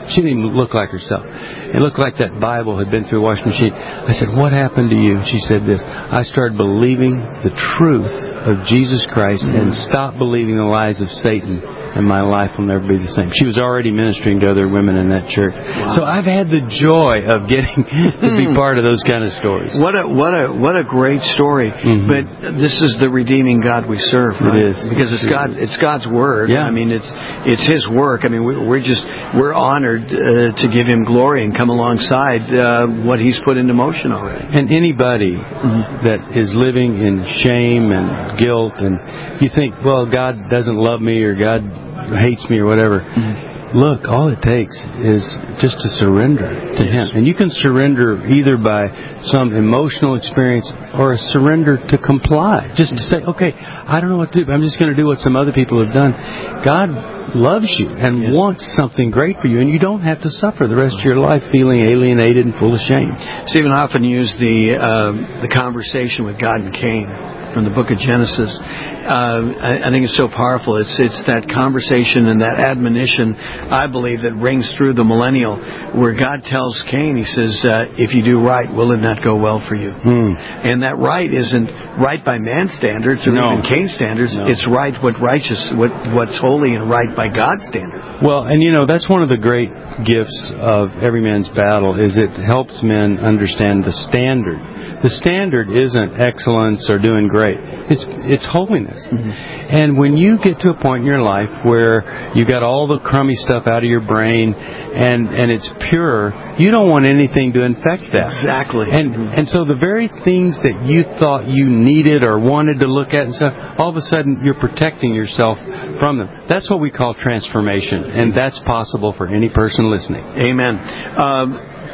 She didn't even look like herself. It looked like that Bible had been through a washing machine. I said, what happened to you? She said this, I started believing the truth of Jesus Christ and stopped believing the lies of Satan, and my life will never be the same. She was already ministering to other women in that church. Wow. So I've had the joy of getting to be part of those kind of stories. What a what a what a great story! Mm-hmm. But this is the redeeming God we serve, right? It is, because it's God. It's God's word. Yeah. I mean, it's it's His work. I mean, we're just we're honored uh, to give Him glory and come alongside uh, what He's put into motion already. And anybody mm-hmm. that is living in shame and guilt, and you think, well, God doesn't love me or God hates me or whatever. Mm-hmm. Look, all it takes is just to surrender to yes. Him. And you can surrender either by some emotional experience or a surrender to comply. Just to say, okay, I don't know what to do, but I'm just going to do what some other people have done. God loves you and yes. wants something great for you, and you don't have to suffer the rest of your life feeling alienated and full of shame. Stephen often used the uh, the conversation with God and Cain from the book of Genesis. Uh, I, I think it's so powerful. It's it's that conversation and that admonition, I believe, that rings through the millennial, where God tells Cain, He says, uh, if you do right, will it not go well for you? Hmm. And that right isn't right by man's standards or no. even Cain's standards. No. It's right what righteous, what what's holy and right by God's standard. Well, and you know, that's one of the great gifts of Every Man's Battle, is it helps men understand the standard. The standard isn't excellence or doing great. It's it's holiness. Mm-hmm. And when you get to a point in your life where you got all the crummy stuff out of your brain and, and it's pure, you don't want anything to infect that. Exactly. And mm-hmm. and so the very things that you thought you needed or wanted to look at and stuff, all of a sudden you're protecting yourself from them. That's what we call transformation, and that's possible for any person listening. Amen. Um,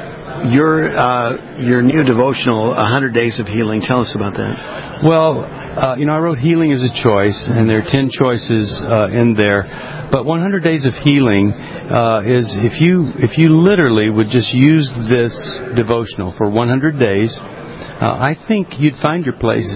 Your uh, your new devotional, one hundred Days of Healing. Tell us about that. Well, uh, you know, I wrote Healing is a Choice, and there are ten choices uh, in there. But one hundred Days of Healing uh, is if you if you literally would just use this devotional for one hundred days, uh, I think you'd find your place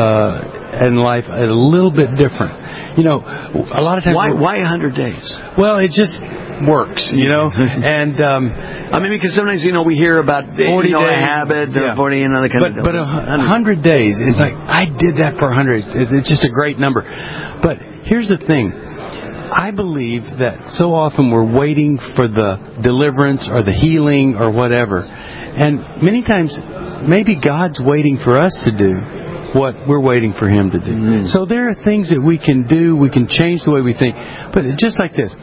uh, in life a little bit different. You know, a lot of times... Why, why one hundred days? Well, it just works, you know. And um, I mean, because sometimes, you know, we hear about forty you know, days, a habit, yeah. forty and other kind but, of... But a hundred days, it's like, I did that for a hundred. It's just a great number. But here's the thing. I believe that so often we're waiting for the deliverance or the healing or whatever. And many times, maybe God's waiting for us to do what we're waiting for Him to do. Mm-hmm. So there are things that we can do, we can change the way we think. But just like this,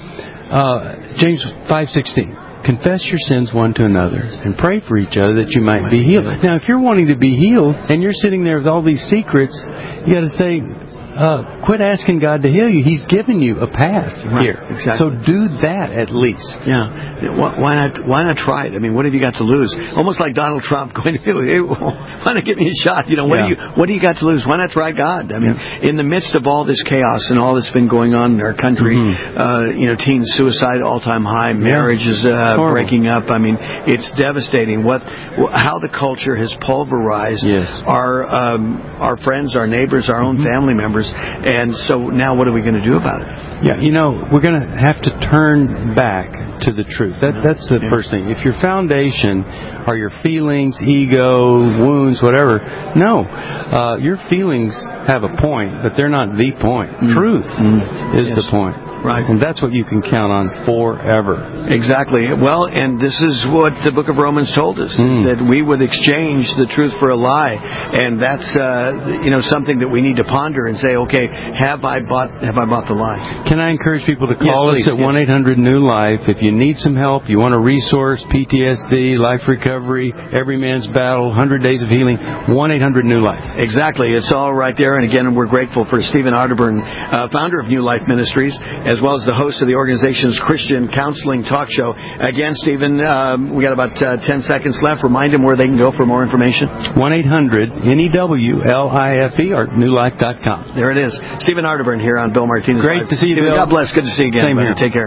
uh, James five sixteen, confess your sins one to another and pray for each other that you might be healed. Now, if you're wanting to be healed and you're sitting there with all these secrets, you got to say, Uh, quit asking God to heal you. He's given you a path right, here. Exactly. So do that at least. Yeah. Why not? Why not try it? I mean, what have you got to lose? Almost like Donald Trump going to do it. Hey, why not give me a shot? You know, what yeah. do you what do you got to lose? Why not try God? I mean, yeah. in the midst of all this chaos and all that's been going on in our country, mm-hmm. uh, you know, teen suicide all time high, marriages uh, breaking up. I mean, it's devastating. What, how the culture has pulverized yes. our um, our friends, our neighbors, our own mm-hmm. family members. And so now what are we going to do about it? Yeah, you know, we're going to have to turn back to the truth. That, that's the yeah. first thing. If your foundation are your feelings, ego, wounds, whatever, no. Uh, your feelings have a point, but they're not the point. Mm. Truth mm. is yes. the point. Right. And that's what you can count on forever. Exactly. Well, and this is what the book of Romans told us, mm. that we would exchange the truth for a lie. And that's, uh, you know, something that we need to ponder and say, okay, have I bought have I bought the lie? Can I encourage people to call yes, us at one eight hundred new life if you need some help, you want a resource, P T S D, life recovery, Every Man's Battle, one hundred Days of Healing, one eight hundred new life. Exactly. It's all right there. And again, we're grateful for Stephen Arterburn, uh, founder of New Life Ministries, as well as the host of the organization's Christian Counseling Talk Show. Again, Stephen, um, we got about uh, ten seconds left. Remind them where they can go for more information. one eight hundred N E W L I F E or new life dot com. There it is. Stephen Arterburn here on Bill Martinez. Great Live. to see you, Stephen, Bill. God bless. Good to see you again. Same here. Take care.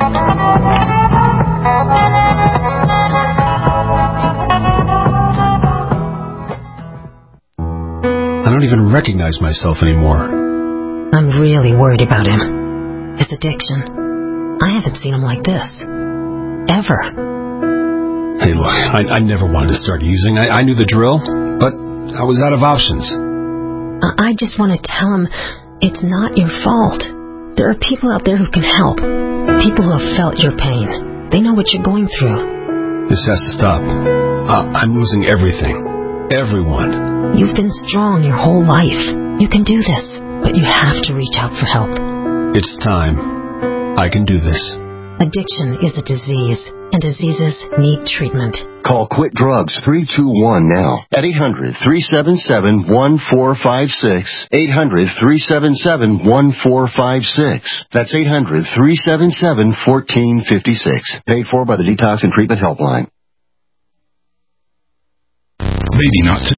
I don't even recognize myself anymore. I'm really worried about him. His addiction. I haven't seen him like this. ever. Hey, look, I, I never wanted to start using. I, I knew the drill, but I was out of options. I just want to tell him it's not your fault. There are people out there who can help. People who have felt your pain. They know what you're going through. This has to stop. Uh, I'm losing everything. Everyone. You've been strong your whole life. You can do this, but you have to reach out for help. It's time. I can do this. Addiction is a disease, and diseases need treatment. Call Quit Drugs three two one now at eight hundred, three seven seven, one four five six. eight hundred, three seven seven, one four five six. That's eight hundred, three seven seven, one four five six. Paid for by the Detox and Treatment Helpline. Maybe not